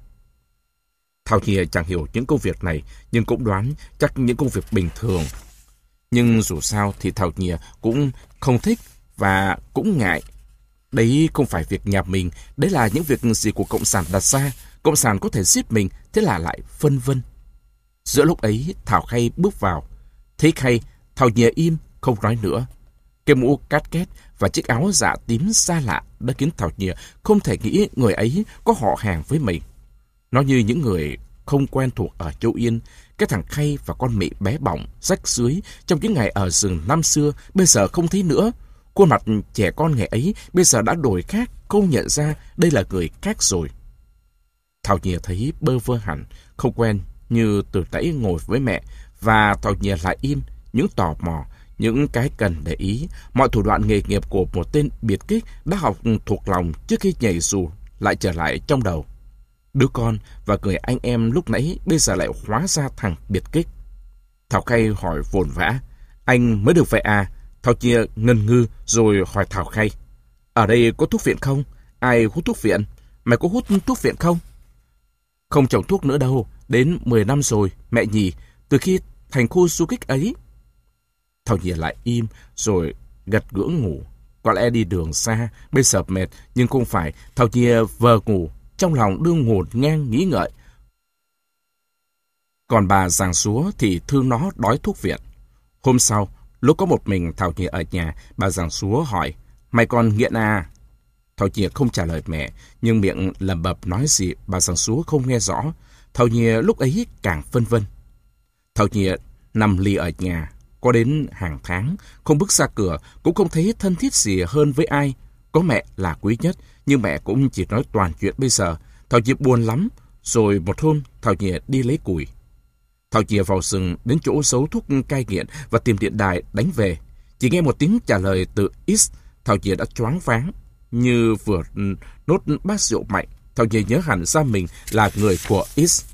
Thảo Nhìa chẳng hiểu những công việc này, nhưng cũng đoán chắc những công việc bình thường. Nhưng dù sao thì Thảo Nhìa cũng không thích và cũng ngại. Đấy không phải việc nhà mình, đấy là những việc gì của Cộng sản đặt ra. Cộng sản có thể giết mình, thế là lại phân vân. Giữa lúc ấy, Thảo Khay bước vào. Thấy Khay, Thảo Nhìa im, không nói nữa. Cái mũ cát két và chiếc áo dạ tím xa lạ đã khiến Thảo Nhìa không thể nghĩ người ấy có họ hàng với mình. Nó như những người không quen thuộc ở Châu Yên. Cái thằng Khay và con Mị bé bỏng, rách rưới trong những ngày ở rừng năm xưa, bây giờ không thấy nữa. Khuôn mặt trẻ con ngày ấy bây giờ đã đổi khác, không nhận ra đây là người khác rồi. Thảo Nhìa thấy bơ vơ hẳn, không quen như từ nãy ngồi với mẹ, và Thảo Nhìa lại im, những tò mò, những cái cần để ý, mọi thủ đoạn nghề nghiệp của một tên biệt kích đã học thuộc lòng trước khi nhảy dù lại trở lại trong đầu. Đứa con và người anh em lúc nãy bây giờ lại hóa ra thằng biệt kích. Thảo Khay hỏi vồn vã, anh mới được vậy à? Thảo Nhìa ngần ngư rồi hỏi Thảo Khay, ở đây có thuốc viện không? Ai hút thuốc viện? Mày có hút thuốc viện không? Không trồng thuốc nữa đâu, đến mười năm rồi, mẹ nhỉ, từ khi thành khu du kích ấy. Thảo Nhìa lại im rồi gật gượng ngủ. Có lẽ đi đường xa, bây giờ mệt, nhưng không phải. Thảo Nhìa vờ ngủ, trong lòng đương ngổn ngang nghĩ ngợi. Còn bà giàng xúa thì thương nó đói thuốc viện. Hôm sau, Lúc có một mình Thảo Nhịa ở nhà, bà giàng xúa hỏi, mày còn nghiện à? Thảo Nhịa không trả lời mẹ, nhưng miệng lẩm bẩm nói gì bà giàng xúa không nghe rõ. Thảo Nhịa lúc ấy càng phân vân. Thảo Nhịa nằm lì ở nhà, có đến hàng tháng, không bước ra cửa, cũng không thấy thân thiết gì hơn với ai. Có mẹ là quý nhất, nhưng mẹ cũng chỉ nói toàn chuyện bây giờ. Thảo Nhịa buồn lắm, rồi một hôm Thảo Nhịa đi lấy củi. Thảo Nhịa vào rừng đến chỗ giấu thuốc cai nghiện và tìm điện đài đánh về. Chỉ nghe một tiếng trả lời từ X, Thảo Nhịa đã choáng váng, như vừa nốt bát rượu mạnh. Thảo Nhịa nhớ hẳn ra mình là người của X.